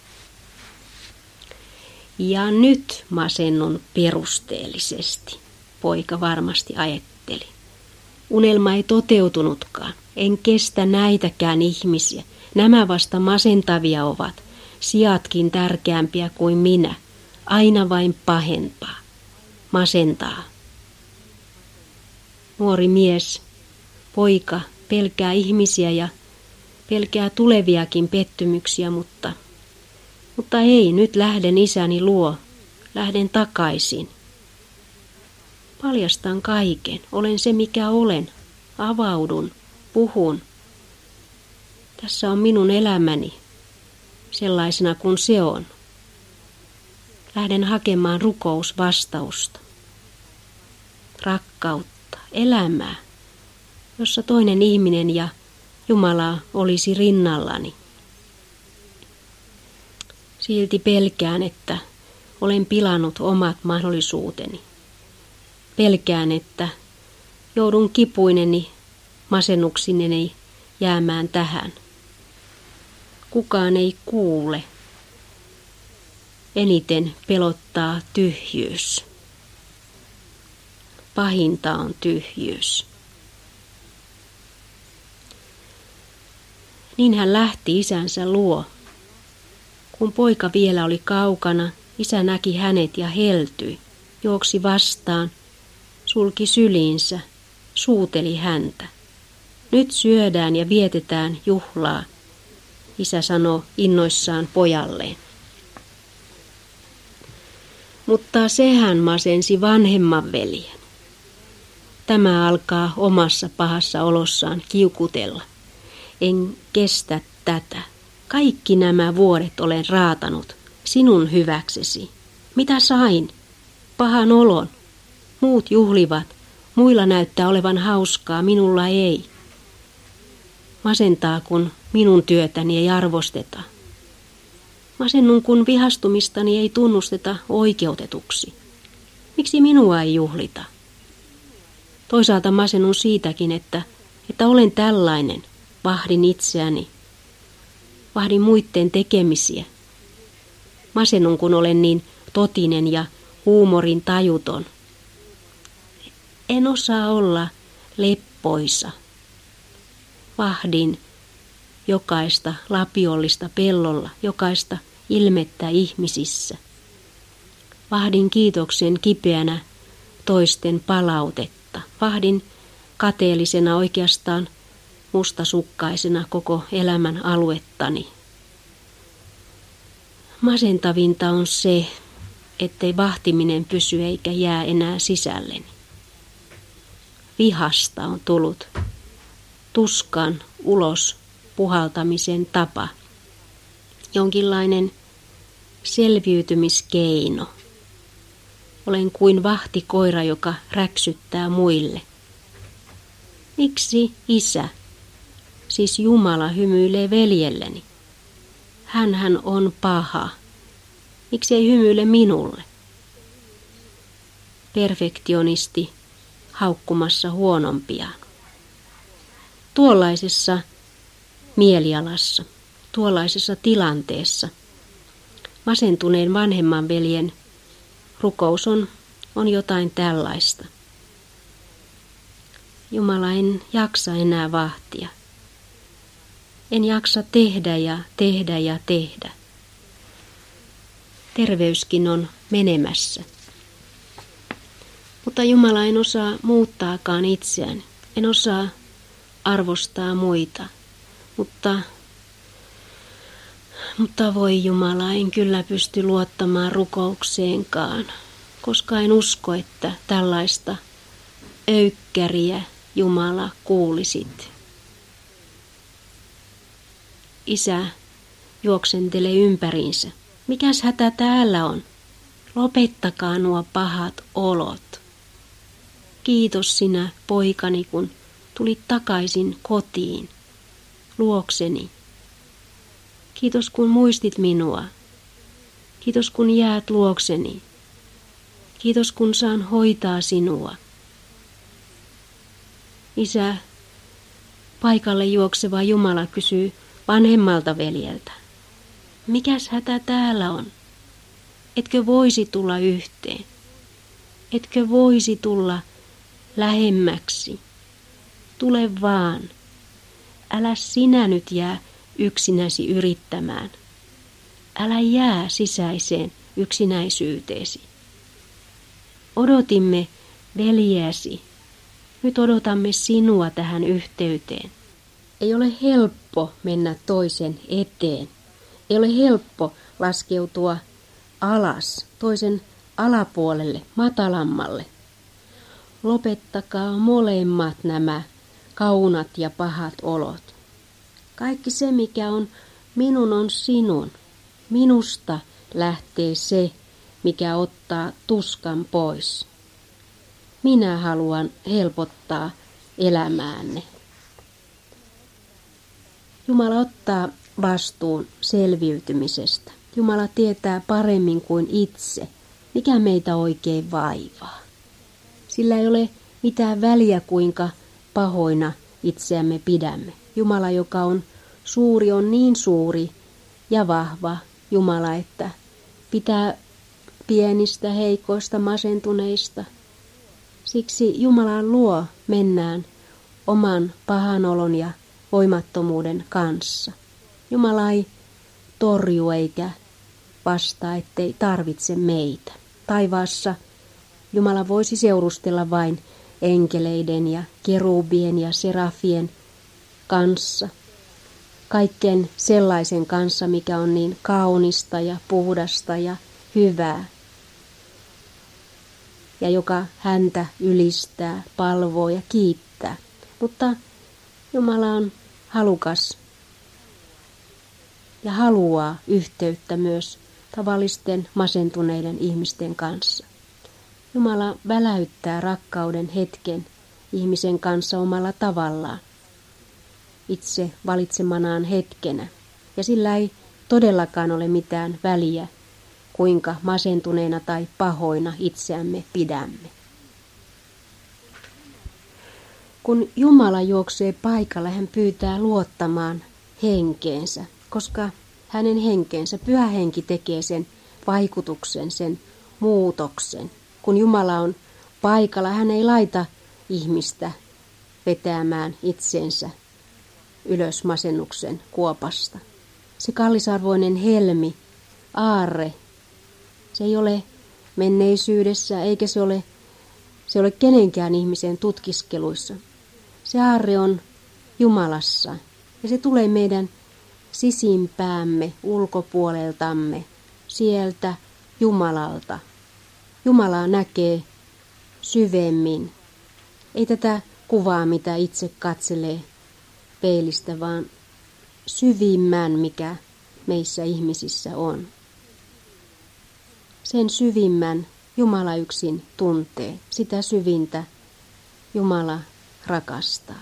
Ja nyt masennun perusteellisesti, poika varmasti ajatteli. Unelma ei toteutunutkaan, en kestä näitäkään ihmisiä. Nämä vasta masentavia ovat, sijatkin tärkeämpiä kuin minä, aina vain pahempaa, masentaa. Nuori mies, poika, pelkää ihmisiä ja pelkää tuleviakin pettymyksiä, mutta ei, nyt lähden isäni luo, lähden takaisin. Paljastan kaiken, olen se mikä olen, avaudun, puhun. Tässä on minun elämäni, sellaisena kuin se on. Lähden hakemaan rukousvastausta, rakkautta, elämää, jossa toinen ihminen ja Jumala olisi rinnallani. Silti pelkään, että olen pilannut omat mahdollisuuteni. Pelkään, että joudun kipuineni, masennuksineni jäämään tähän. Kukaan ei kuule. Eniten pelottaa tyhjyys. Pahinta on tyhjyys. Niin hän lähti isänsä luo. Kun poika vielä oli kaukana, isä näki hänet ja heltyi, juoksi vastaan, sulki syliinsä, suuteli häntä. Nyt syödään ja vietetään juhlaa, isä sanoi innoissaan pojalleen. Mutta sehän masensi vanhemman veljen. Tämä alkaa omassa pahassa olossaan kiukutella. En kestä tätä. Kaikki nämä vuodet olen raatanut sinun hyväksesi. Mitä sain? Pahan olon. Muut juhlivat. Muilla näyttää olevan hauskaa, minulla ei. Masentaa, kun minun työtäni ei arvosteta. Masennun, kun vihastumistani ei tunnusteta oikeutetuksi. Miksi minua ei juhlita? Toisaalta masennun siitäkin, että olen tällainen. Vahdin itseäni. Vahdin muiden tekemisiä. Masennun, kun olen niin totinen ja huumorin tajuton. En osaa olla leppoisa. Vahdin jokaista lapiollista pellolla, jokaista ilmettä ihmisissä. Vahdin kiitoksen kipeänä toisten palautetta. Vahdin kateellisena oikeastaan mustasukkaisena koko elämän aluettani. Masentavinta on se, ettei vahtiminen pysy eikä jää enää sisälleni. Vihasta on tullut tuskan ulos puhaltamisen tapa, jonkinlainen selviytymiskeino. Olen kuin vahtikoira, joka räksyttää muille. Miksi isä, siis Jumala, hymyilee veljelleni? Hänhän on paha. Miksi ei hymyile minulle? Perfektionisti haukkumassa huonompiaan. Tuollaisessa mielialassa, tuollaisessa tilanteessa masentuneen vanhemman veljen rukous on jotain tällaista. Jumala, en jaksa enää vahtia. En jaksa tehdä ja tehdä ja tehdä. Terveyskin on menemässä. Mutta Jumala, en osaa muuttaakaan itseäni. En osaa arvostaa muita. Mutta voi Jumala, en kyllä pysty luottamaan rukoukseenkaan, koska en usko, että tällaista öykkäriä Jumala kuulisit. Isä juoksentelee ympäriinsä. Mikäs hätä täällä on? Lopettakaa nuo pahat olot. Kiitos sinä, poikani, kun tulit takaisin kotiin, luokseni. Kiitos kun muistit minua. Kiitos kun jäät luokseni. Kiitos kun saan hoitaa sinua. Isä, paikalle juokseva Jumala kysyy vanhemmalta veljeltä. Mikäs hätä täällä on? Etkö voisi tulla yhteen? Etkö voisi tulla lähemmäksi? Tule vaan. Älä sinä nyt jää yksinäsi yrittämään. Älä jää sisäiseen yksinäisyyteesi. Odotimme veljeäsi. Nyt odotamme sinua tähän yhteyteen. Ei ole helppo mennä toisen eteen. Ei ole helppo laskeutua alas, toisen alapuolelle, matalammalle. Lopettakaa molemmat nämä kaunat ja pahat olot. Kaikki se, mikä on minun, on sinun. Minusta lähtee se, mikä ottaa tuskan pois. Minä haluan helpottaa elämäänne. Jumala ottaa vastuun selviytymisestä. Jumala tietää paremmin kuin itse, mikä meitä oikein vaivaa. Sillä ei ole mitään väliä, kuinka pahoina itseämme pidämme. Jumala, joka on suuri, on niin suuri ja vahva Jumala, että pitää pienistä, heikoista, masentuneista. Siksi Jumalan luo mennään oman pahanolon ja voimattomuuden kanssa. Jumala ei torju eikä vastaa, ettei tarvitse meitä. Taivaassa Jumala voisi seurustella vain enkeleiden ja kerubien ja serafien kanssa. Kaiken sellaisen kanssa, mikä on niin kaunista ja puhdasta ja hyvää. Ja joka häntä ylistää, palvoo ja kiittää. Mutta Jumala on halukas ja haluaa yhteyttä myös tavallisten masentuneiden ihmisten kanssa. Jumala väläyttää rakkauden hetken ihmisen kanssa omalla tavallaan, itse valitsemanaan hetkenä. Ja sillä ei todellakaan ole mitään väliä, kuinka masentuneena tai pahoina itseämme pidämme. Kun Jumala juoksee paikalla, hän pyytää luottamaan henkeensä, koska hänen henkeensä, Pyhä Henki, tekee sen vaikutuksen, sen muutoksen. Kun Jumala on paikalla, hän ei laita ihmistä vetämään itsensä ylös masennuksen kuopasta. Se kallisarvoinen helmi, aarre, se ei ole menneisyydessä eikä se ole kenenkään ihmisen tutkiskeluissa. Se aarre on Jumalassa ja se tulee meidän sisimpäämme, ulkopuoleltamme, sieltä Jumalalta. Jumalaa näkee syvemmin. Ei tätä kuvaa, mitä itse katselee peilistä, vaan syvimmän, mikä meissä ihmisissä on. Sen syvimmän Jumala yksin tuntee, sitä syvintä Jumala rakastaa.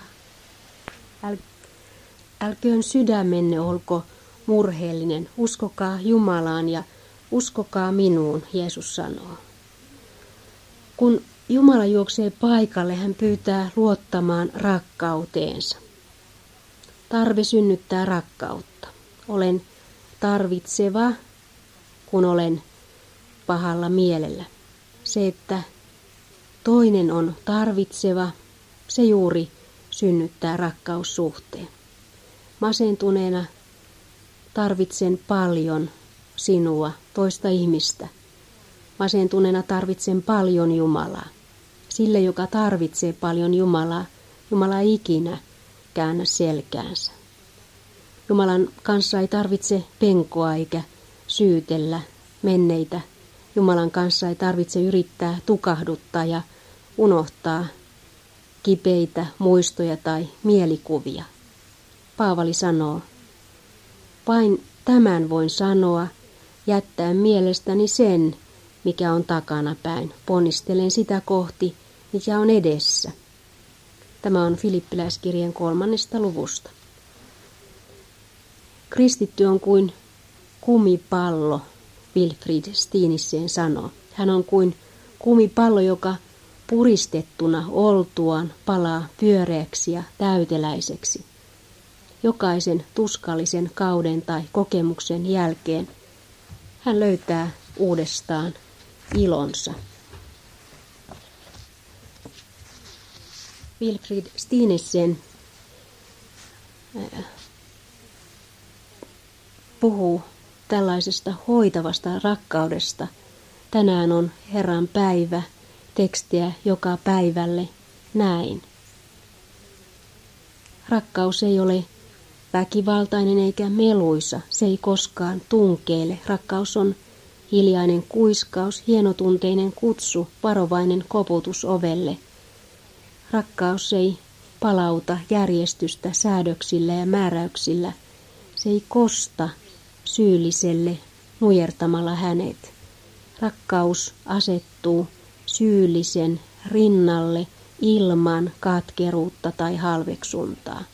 Älköön sydämenne olko murheellinen, uskokaa Jumalaan ja uskokaa minuun, Jeesus sanoo. Kun Jumala juoksee paikalle, hän pyytää luottamaan rakkauteensa. Tarve synnyttää rakkautta. Olen tarvitseva, kun olen pahalla mielellä. Se, että toinen on tarvitseva, se juuri synnyttää rakkaussuhteen. Masentuneena tarvitsen paljon sinua, toista ihmistä. Masentuneena tarvitsen paljon Jumalaa. Sille, joka tarvitsee paljon Jumalaa, Jumala ei ikinä käännä selkäänsä. Jumalan kanssa ei tarvitse penkoa eikä syytellä menneitä. Jumalan kanssa ei tarvitse yrittää tukahduttaa ja unohtaa kipeitä muistoja tai mielikuvia. Paavali sanoo, vain tämän voin sanoa, jättää mielestäni sen, mikä on takana päin. Ponnistelen sitä kohti, mikä on edessä. Tämä on Filippiläiskirjeen 3. luvusta. Kristitty on kuin kumipallo, Wilfrid Steenisen sanoo. Hän on kuin kumipallo, joka puristettuna oltuaan palaa pyöreäksi ja täyteläiseksi. Jokaisen tuskallisen kauden tai kokemuksen jälkeen hän löytää uudestaan ilonsa. Wilfrid Steenisen puhuu tällaisesta hoitavasta rakkaudesta. Tänään on Herran päivä, tekstiä joka päivälle näin. Rakkaus ei ole väkivaltainen eikä meluisa, se ei koskaan tunkeile. Rakkaus on hiljainen kuiskaus, hienotunteinen kutsu, varovainen koputus ovelle. Rakkaus ei palauta järjestystä säädöksillä ja määräyksillä. Se ei kosta syylliselle nujertamalla hänet. Rakkaus asettuu syyllisen rinnalle ilman katkeruutta tai halveksuntaa.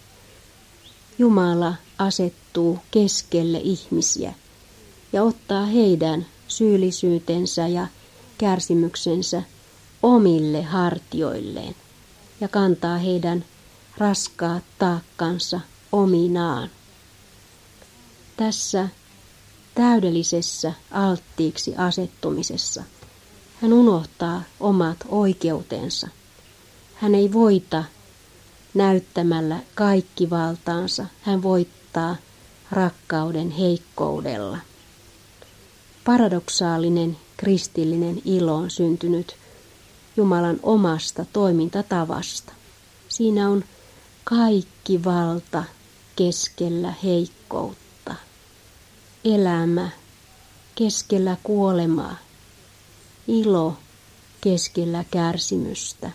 Jumala asettuu keskelle ihmisiä ja ottaa heidän syyllisyytensä ja kärsimyksensä omille hartioilleen ja kantaa heidän raskaat taakkansa ominaan. Tässä täydellisessä alttiiksi asettumisessa hän unohtaa omat oikeutensa. Hän ei voita näyttämällä kaikki valtaansa. Hän voittaa rakkauden heikkoudella. Paradoksaalinen kristillinen ilo on syntynyt Jumalan omasta toimintatavasta. Siinä on kaikki valta keskellä heikkoutta. Elämä keskellä kuolemaa. Ilo keskellä kärsimystä.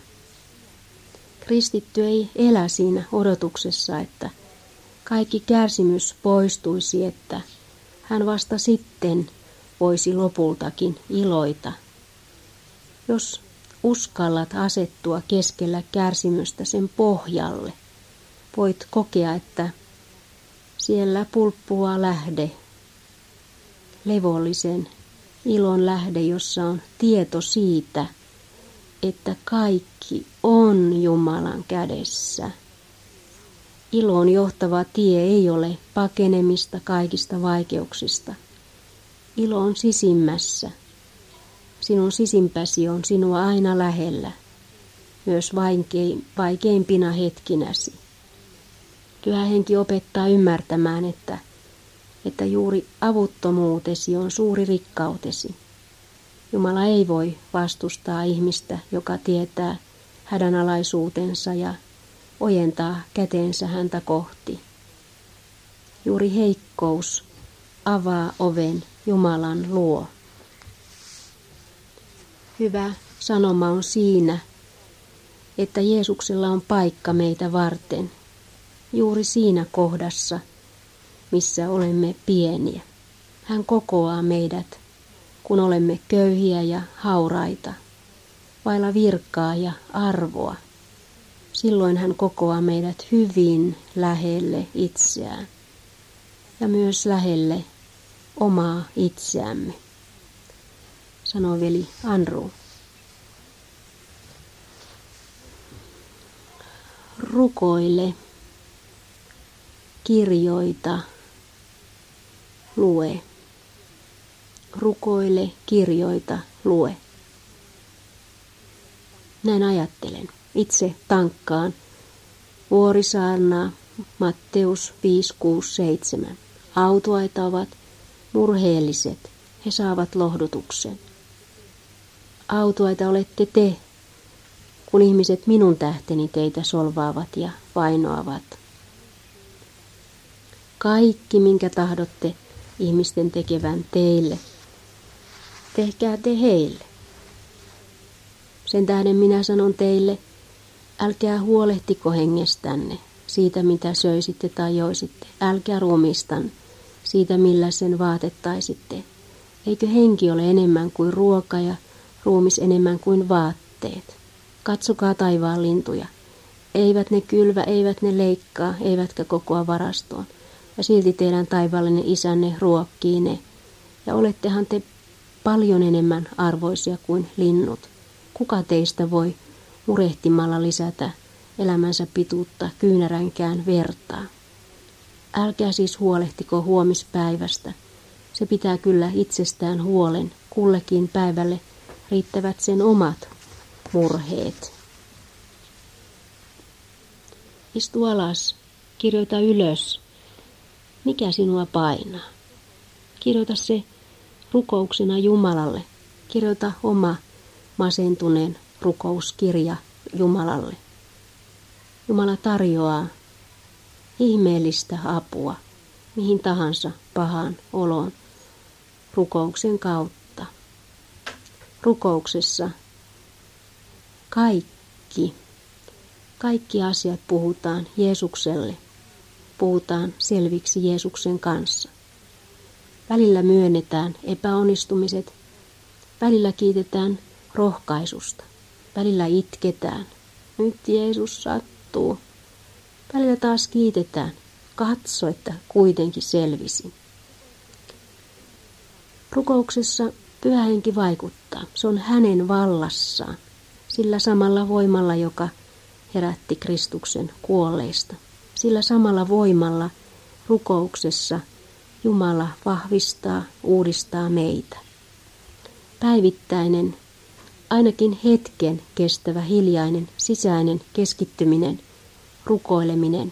Kristitty ei elä siinä odotuksessa, että kaikki kärsimys poistuisi, että hän vasta sitten voisi lopultakin iloita. Jos uskallat asettua keskellä kärsimystä sen pohjalle, voit kokea, että siellä pulppuaa lähde, levollisen ilon lähde, jossa on tieto siitä, että kaikki on Jumalan kädessä. Iloon johtava tie ei ole pakenemista kaikista vaikeuksista. Ilo on sisimmässä. Sinun sisimpäsi on sinua aina lähellä, myös vaikeimpina hetkinäsi. Pyhä Henki opettaa ymmärtämään, että juuri avuttomuutesi on suuri rikkautesi. Jumala ei voi vastustaa ihmistä, joka tietää hädänalaisuutensa ja ojentaa käteensä häntä kohti. Juuri heikkous avaa oven Jumalan luo. Hyvä sanoma on siinä, että Jeesuksella on paikka meitä varten, juuri siinä kohdassa, missä olemme pieniä. Hän kokoaa meidät, kun olemme köyhiä ja hauraita, vailla virkaa ja arvoa. Silloin hän kokoaa meidät hyvin lähelle itseään ja myös lähelle omaa itseämme, sanoo veli Andrew. Rukoile, kirjoita, lue. Rukoile, kirjoita, lue. Näin ajattelen. Itse tankkaan Vuorisaarnaa, Matteus 5, 6, 7. Autuaita ovat murheelliset, he saavat lohdutuksen. Autuaita olette te, kun ihmiset minun tähteni teitä solvaavat ja vainoavat. Kaikki, minkä tahdotte ihmisten tekevän teille, tehkää te heille. Sen tähden minä sanon teille, älkää huolehtiko hengestänne siitä, mitä söisitte tai joisitte. Älkää ruumistan siitä, millä sen vaatettaisitte. Eikö henki ole enemmän kuin ruoka ja ruumis enemmän kuin vaatteet? Katsokaa taivaan lintuja. Eivät ne kylvä, eivät ne leikkaa, eivätkä kokoa varastoon. Ja silti teidän taivaallinen isänne ruokkii ne. Ja olettehan te paljon enemmän arvoisia kuin linnut. Kuka teistä voi murehtimalla lisätä elämänsä pituutta kyynäränkään vertaa? Älkää siis huolehtiko huomispäivästä. Se pitää kyllä itsestään huolen. Kullekin päivälle riittävät sen omat murheet. Istu alas, kirjoita ylös, mikä sinua painaa. Kirjoita se rukouksena Jumalalle. Kirjoita oma masentuneen rukouskirja Jumalalle. Jumala tarjoaa ihmeellistä apua mihin tahansa pahaan oloon rukouksen kautta. Rukouksessa kaikki asiat puhutaan Jeesukselle, puhutaan selviksi Jeesuksen kanssa. Välillä myönnetään epäonnistumiset, välillä kiitetään rohkaisusta, välillä itketään. Nyt Jeesus sattuu. Välillä taas kiitetään. Katso, että kuitenkin selvisin. Rukouksessa Pyhä Henki vaikuttaa. Se on hänen vallassaan, sillä samalla voimalla, joka herätti Kristuksen kuolleista. Sillä samalla voimalla rukouksessa Jumala vahvistaa, uudistaa meitä. Päivittäinen, ainakin hetken kestävä hiljainen sisäinen keskittyminen, rukoileminen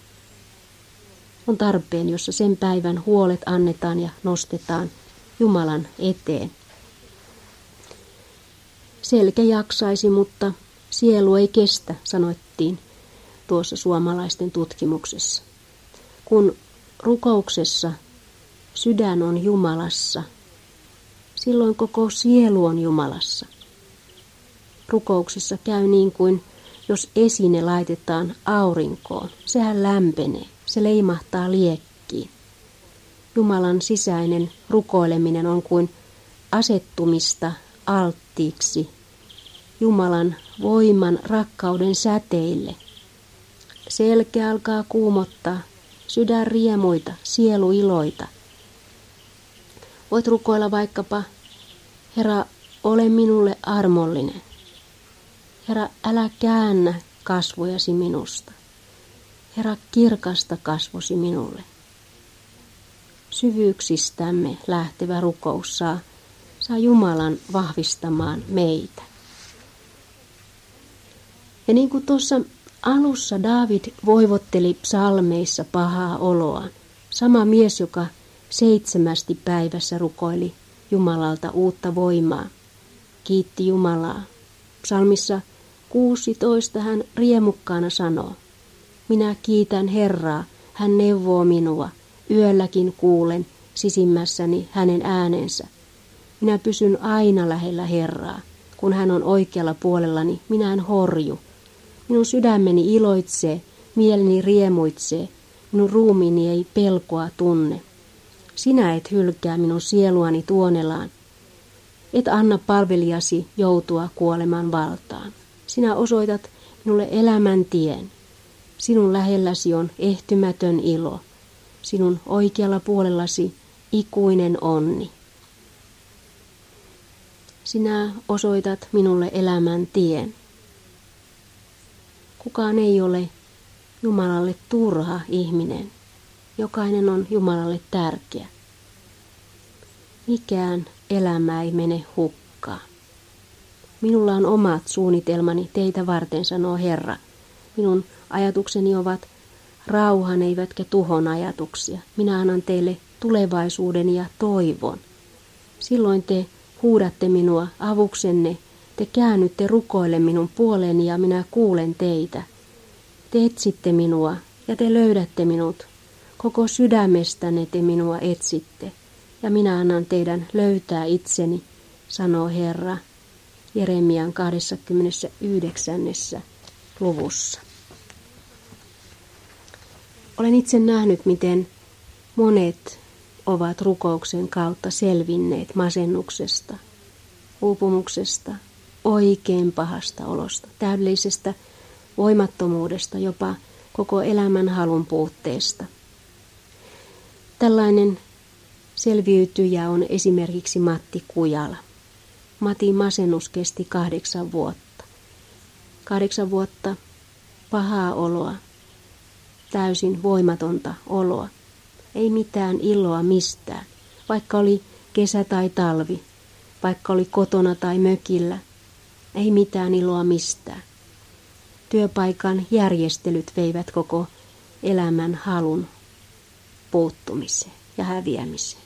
on tarpeen, jossa sen päivän huolet annetaan ja nostetaan Jumalan eteen. Selkä jaksaisi, mutta sielu ei kestä, sanottiin tuossa suomalaisten tutkimuksessa. Kun rukouksessa sydän on Jumalassa, silloin koko sielu on Jumalassa. Rukouksessa käy niin kuin jos esine laitetaan aurinkoon. Sehän lämpenee, se leimahtaa liekkiin. Jumalan sisäinen rukoileminen on kuin asettumista alttiiksi Jumalan voiman rakkauden säteille. Selkä alkaa kuumottaa, sydän riemuita, sielu iloita. Voit rukoilla vaikkapa, Herra, ole minulle armollinen. Herra, älä käännä kasvojasi minusta. Herra, kirkasta kasvosi minulle. Syvyyksistämme lähtevä rukous saa Jumalan vahvistamaan meitä. Ja niin kuin tuossa alussa Daavid voivotteli psalmeissa pahaa oloaan, sama mies, joka 7 päivässä rukoili Jumalalta uutta voimaa, kiitti Jumalaa. Psalmissa 16 hän riemukkaana sanoo, minä kiitän Herraa, hän neuvoo minua, yölläkin kuulen sisimmässäni hänen äänensä. Minä pysyn aina lähellä Herraa, kun hän on oikealla puolellani, minä en horju. Minun sydämeni iloitsee, mieleni riemuitsee, minun ruumiini ei pelkoa tunne. Sinä et hylkää minun sieluani tuonelaan, et anna palvelijasi joutua kuoleman valtaan. Sinä osoitat minulle elämän tien. Sinun lähelläsi on ehtymätön ilo. Sinun oikealla puolellasi ikuinen onni. Sinä osoitat minulle elämän tien. Kukaan ei ole Jumalalle turha ihminen. Jokainen on Jumalalle tärkeä. Mikään elämä ei mene hukkaan. Minulla on omat suunnitelmani teitä varten, sanoo Herra. Minun ajatukseni ovat rauhan eivätkä tuhon ajatuksia. Minä annan teille tulevaisuuden ja toivon. Silloin te huudatte minua avuksenne, te käännytte rukoille minun puoleeni ja minä kuulen teitä. Te etsitte minua ja te löydätte minut. Koko sydämestänne te minua etsitte ja minä annan teidän löytää itseni, sanoo Herra Jeremian 29. luvussa. Olen itse nähnyt, miten monet ovat rukouksen kautta selvinneet masennuksesta, uupumuksesta, oikein pahasta olosta, täydellisestä voimattomuudesta, jopa koko elämän halun puutteesta. Tällainen selviytyjä on esimerkiksi Matti Kujala. Matin masennus kesti 8 vuotta. 8 vuotta pahaa oloa, täysin voimatonta oloa. Ei mitään iloa mistään, vaikka oli kesä tai talvi, vaikka oli kotona tai mökillä. Ei mitään iloa mistään. Työpaikan järjestelyt veivät koko elämän halun puuttumiseen ja häviämiseen.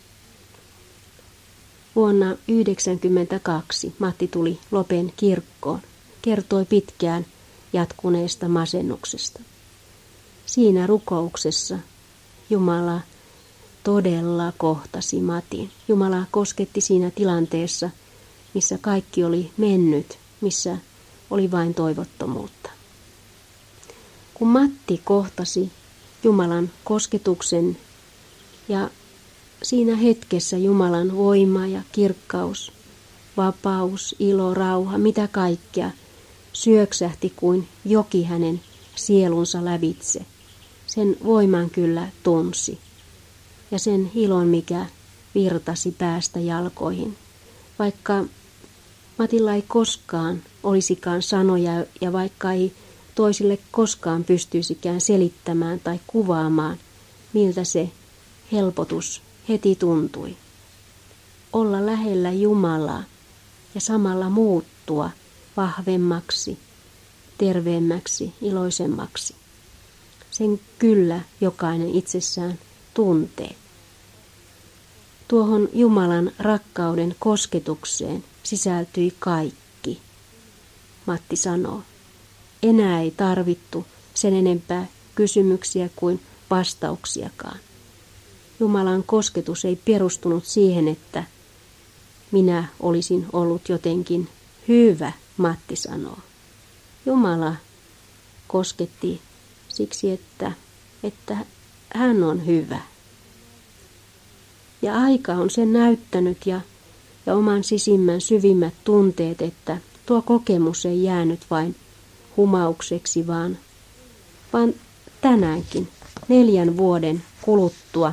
Vuonna 1992 Matti tuli Lopen kirkkoon, kertoi pitkään jatkuneesta masennuksesta. Siinä rukouksessa Jumala todella kohtasi Matin. Jumala kosketti siinä tilanteessa, missä kaikki oli mennyt, missä oli vain toivottomuutta. Kun Matti kohtasi Jumalan kosketuksen ja siinä hetkessä Jumalan voima ja kirkkaus, vapaus, ilo, rauha, mitä kaikkea syöksähti kuin joki hänen sielunsa lävitse. Sen voiman kyllä tunsi ja sen ilon, mikä virtasi päästä jalkoihin. Vaikka Matilla ei koskaan olisikaan sanoja ja vaikka ei toisille koskaan pystyisikään selittämään tai kuvaamaan, miltä se helpotus heti tuntui. Olla lähellä Jumalaa ja samalla muuttua vahvemmaksi, terveemmäksi, iloisemmaksi. Sen kyllä jokainen itsessään tuntee. Tuohon Jumalan rakkauden kosketukseen sisältyi kaikki, Matti sanoo. Enää ei tarvittu sen enempää kysymyksiä kuin vastauksiakaan. Jumalan kosketus ei perustunut siihen, että minä olisin ollut jotenkin hyvä, Matti sanoo. Jumala kosketti siksi, että hän on hyvä. Ja aika on sen näyttänyt ja oman sisimmän syvimmät tunteet, että tuo kokemus ei jäänyt vain humaukseksi, vaan tänäänkin 4 vuoden kuluttua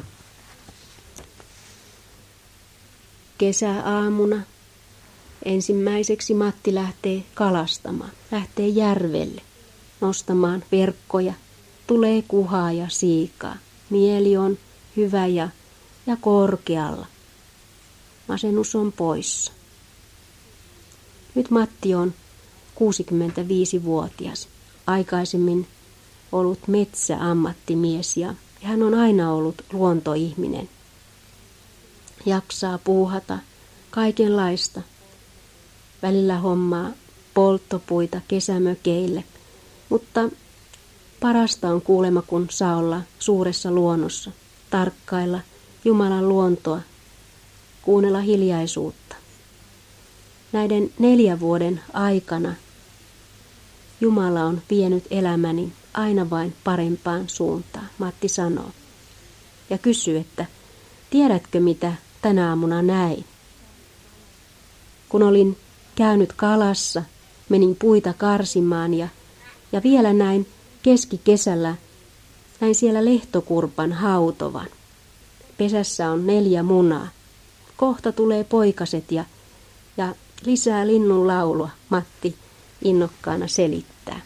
kesäaamuna ensimmäiseksi Matti lähtee kalastamaan, lähtee järvelle nostamaan verkkoja, tulee kuhaa ja siikaa. Mieli on hyvä ja korkealla. Masennus on poissa. Nyt Matti on 65-vuotias, aikaisemmin ollut metsäammattimies ja hän on aina ollut luontoihminen. Jaksaa puuhata kaikenlaista. Välillä hommaa polttopuita kesämökeille, mutta parasta on kuulemma, kun saa olla suuressa luonnossa, tarkkailla Jumalan luontoa, kuunnella hiljaisuutta. Näiden 4 vuoden aikana Jumala on vienyt elämäni aina vain parempaan suuntaan, Matti sanoo. Ja kysyy, että tiedätkö mitä tänä aamuna näin? Kun olin käynyt kalassa, menin puita karsimaan ja vielä näin keskikesällä näin siellä lehtokurpan hautovan. Pesässä on 4 munaa. Kohta tulee poikaset ja lisää linnun laulua, Matti innokkaana selittää.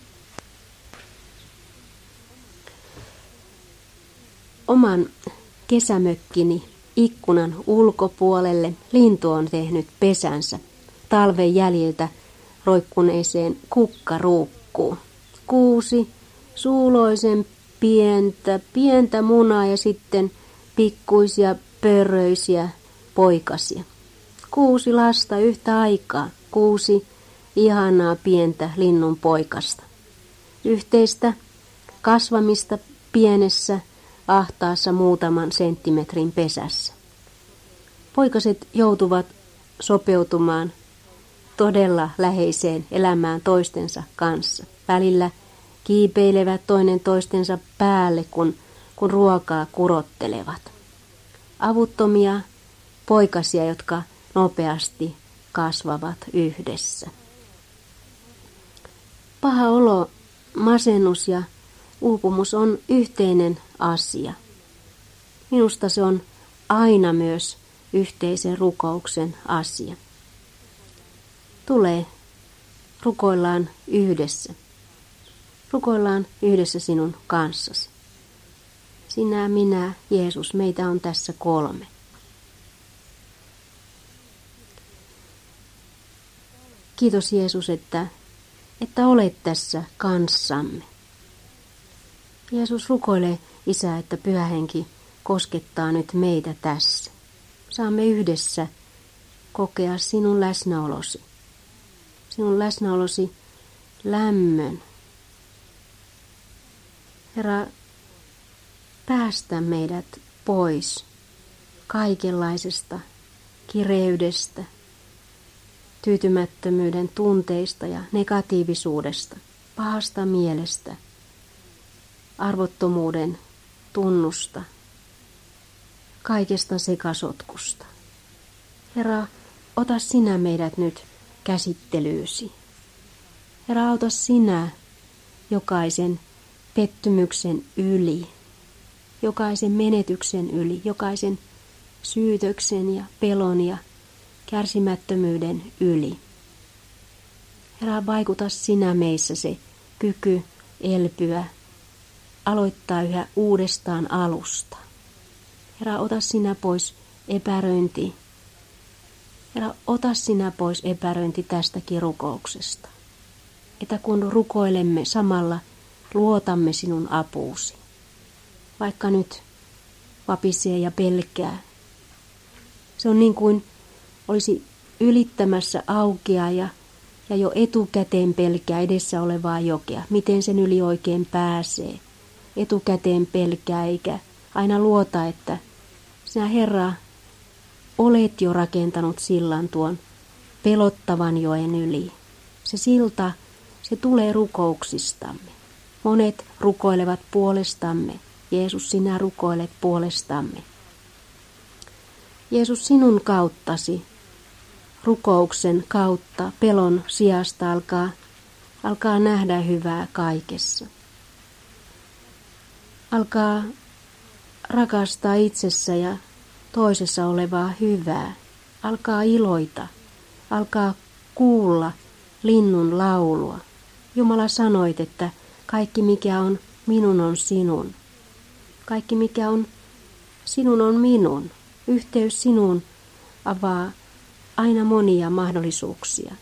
Oman kesämökkini ikkunan ulkopuolelle lintu on tehnyt pesänsä talven jäljiltä roikkuneeseen kukkaruukkuun. 6 suuloisen pientä munaa ja sitten pikkuisia pörröisiä poikasia. 6 lasta yhtä aikaa, 6 ihanaa pientä linnun poikasta. Yhteistä kasvamista pienessä ahtaassa muutaman senttimetrin pesässä. Poikaset joutuvat sopeutumaan todella läheiseen elämään toistensa kanssa. Välillä kiipeilevät toinen toistensa päälle, kun ruokaa kurottelevat. Avuttomia poikasia, jotka nopeasti kasvavat yhdessä. Paha olo masennus ja uupumus on yhteinen asia. Minusta se on aina myös yhteisen rukouksen asia. Tule, rukoillaan yhdessä. Rukoillaan yhdessä sinun kanssasi. Sinä, minä, Jeesus, meitä on tässä 3. Kiitos Jeesus, että olet tässä kanssamme. Jeesus, rukoilee Isä, että Pyhä Henki koskettaa nyt meitä tässä. Saamme yhdessä kokea sinun läsnäolosi. Sinun läsnäolosi lämmön. Herra, päästä meidät pois kaikenlaisesta kireydestä, tyytymättömyyden tunteista ja negatiivisuudesta, pahasta mielestä, arvottomuuden tunnusta, kaikesta sekasotkusta. Herra, ota sinä meidät nyt käsittelyysi. Herra, auta sinä jokaisen pettymyksen yli, jokaisen menetyksen yli, jokaisen syytöksen ja pelon ja kärsimättömyyden yli. Herra, vaikuta sinä meissä se kyky elpyä, aloittaa yhä uudestaan alusta. Herra, ota sinä pois epäröinti. Herra, ota sinä pois epäröinti tästäkin rukouksesta. Että kun rukoilemme samalla, luotamme sinun apuusi. Vaikka nyt vapisee ja pelkää. Se on niin kuin olisi ylittämässä aukea ja jo etukäteen pelkää edessä olevaa jokea. Miten sen yli oikein pääsee. Etukäteen pelkää eikä aina luota, että sinä Herra olet jo rakentanut sillan tuon pelottavan joen yli. Se silta, se tulee rukouksistamme. Monet rukoilevat puolestamme. Jeesus, sinä rukoilet puolestamme. Jeesus, sinun kauttasi, rukouksen kautta, pelon sijasta alkaa nähdä hyvää kaikessa. Alkaa rakastaa itsessä ja toisessa olevaa hyvää. Alkaa iloita, alkaa kuulla linnun laulua. Jumala sanoit, että kaikki mikä on minun on sinun. Kaikki mikä on sinun on minun. Yhteys sinuun avaa aina monia mahdollisuuksia.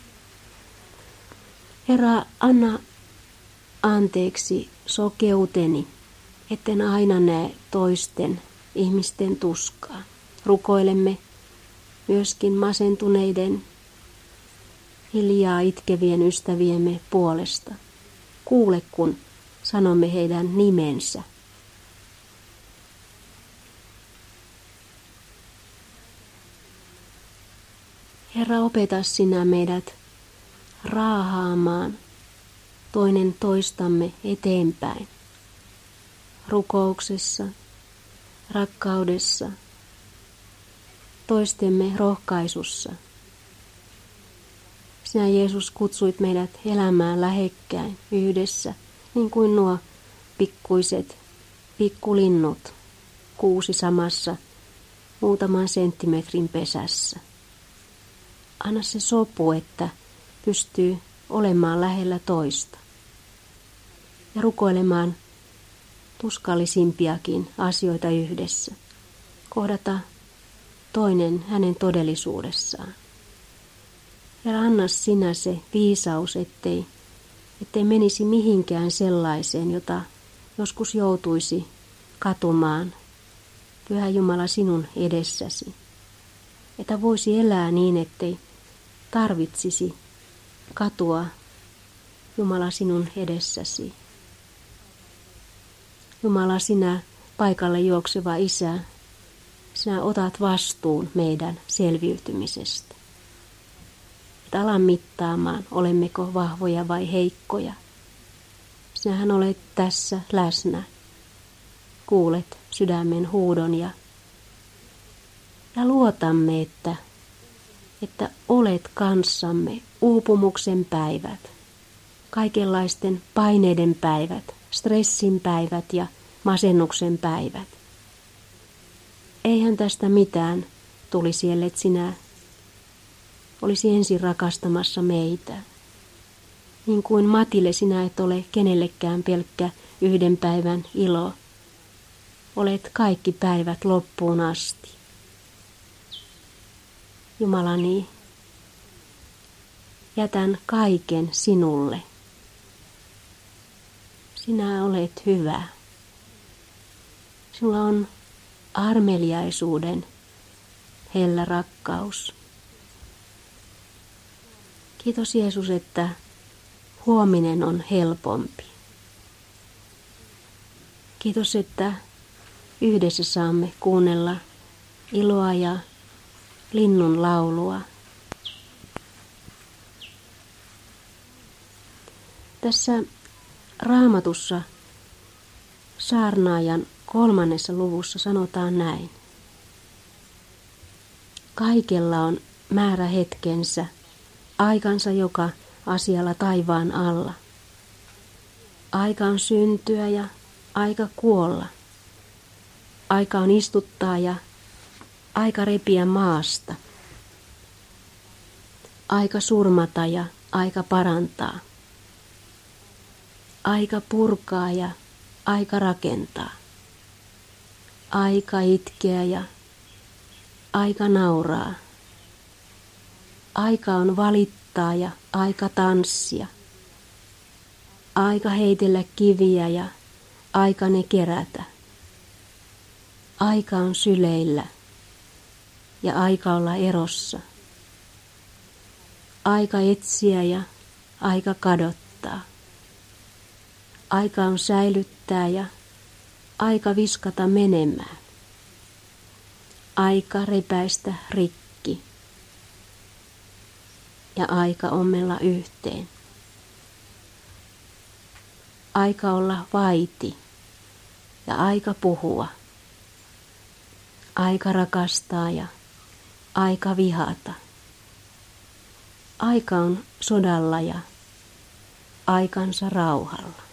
Herra, anna anteeksi sokeuteni, etten aina näe toisten ihmisten tuskaa. Rukoilemme myöskin masentuneiden, hiljaa itkevien ystäviemme puolesta. Kuule, kun sanomme heidän nimensä. Herra, opeta sinä meidät raahaamaan toinen toistamme eteenpäin. Rukouksessa, rakkaudessa, toistemme rohkaisussa. Sinä Jeesus kutsuit meidät elämään lähekkäin yhdessä, niin kuin nuo pikkuiset pikkulinnut kuusi samassa muutaman senttimetrin pesässä. Anna se sopu, että pystyy olemaan lähellä toista ja rukoilemaan tuskallisimpiakin asioita yhdessä. Kohdata toinen hänen todellisuudessaan. Ja anna sinä se viisaus, ettei menisi mihinkään sellaiseen, jota joskus joutuisi katumaan, Pyhä Jumala, sinun edessäsi. Että voisi elää niin, ettei tarvitsisi katua, Jumala, sinun edessäsi. Jumala, sinä paikalle juokseva Isä, sinä otat vastuun meidän selviytymisestä. Et ala mittaamaan, olemmeko vahvoja vai heikkoja. Sinähän olet tässä läsnä. Kuulet sydämen huudon ja luotamme, että olet kanssamme uupumuksen päivät. kaikenlaisten paineiden päivät, stressin päivät ja masennuksen päivät. Eihän tästä mitään tulisi, ellet sinä olisi ensin rakastamassa meitä. Niin kuin Matille sinä et ole kenellekään pelkkä yhden päivän ilo. Olet kaikki päivät loppuun asti. Jumalani, jätän kaiken sinulle. Sinä olet hyvä. Sinulla on armeliaisuuden hellä rakkaus. Kiitos Jeesus, että huominen on helpompi. Kiitos, että yhdessä saamme kuunnella iloa ja linnun laulua. Tässä Raamatussa saarnaajan 3. luvussa sanotaan näin. Kaikella on määrä hetkensä, aikansa joka asialla taivaan alla. Aika on syntyä ja aika kuolla. Aika on istuttaa ja aika repiä maasta. Aika surmata ja aika parantaa. Aika purkaa ja aika rakentaa. Aika itkeä ja aika nauraa. Aika on valittaa ja aika tanssia. Aika heitellä kiviä ja aika ne kerätä. Aika on syleillä ja aika olla erossa. Aika etsiä ja aika kadottaa. Aika on säilyttää ja aika viskata menemään. Aika repäistä rikki ja aika ommella yhteen. Aika olla vaiti ja aika puhua. Aika rakastaa ja aika vihata. Aika on sodalla ja aikansa rauhalla.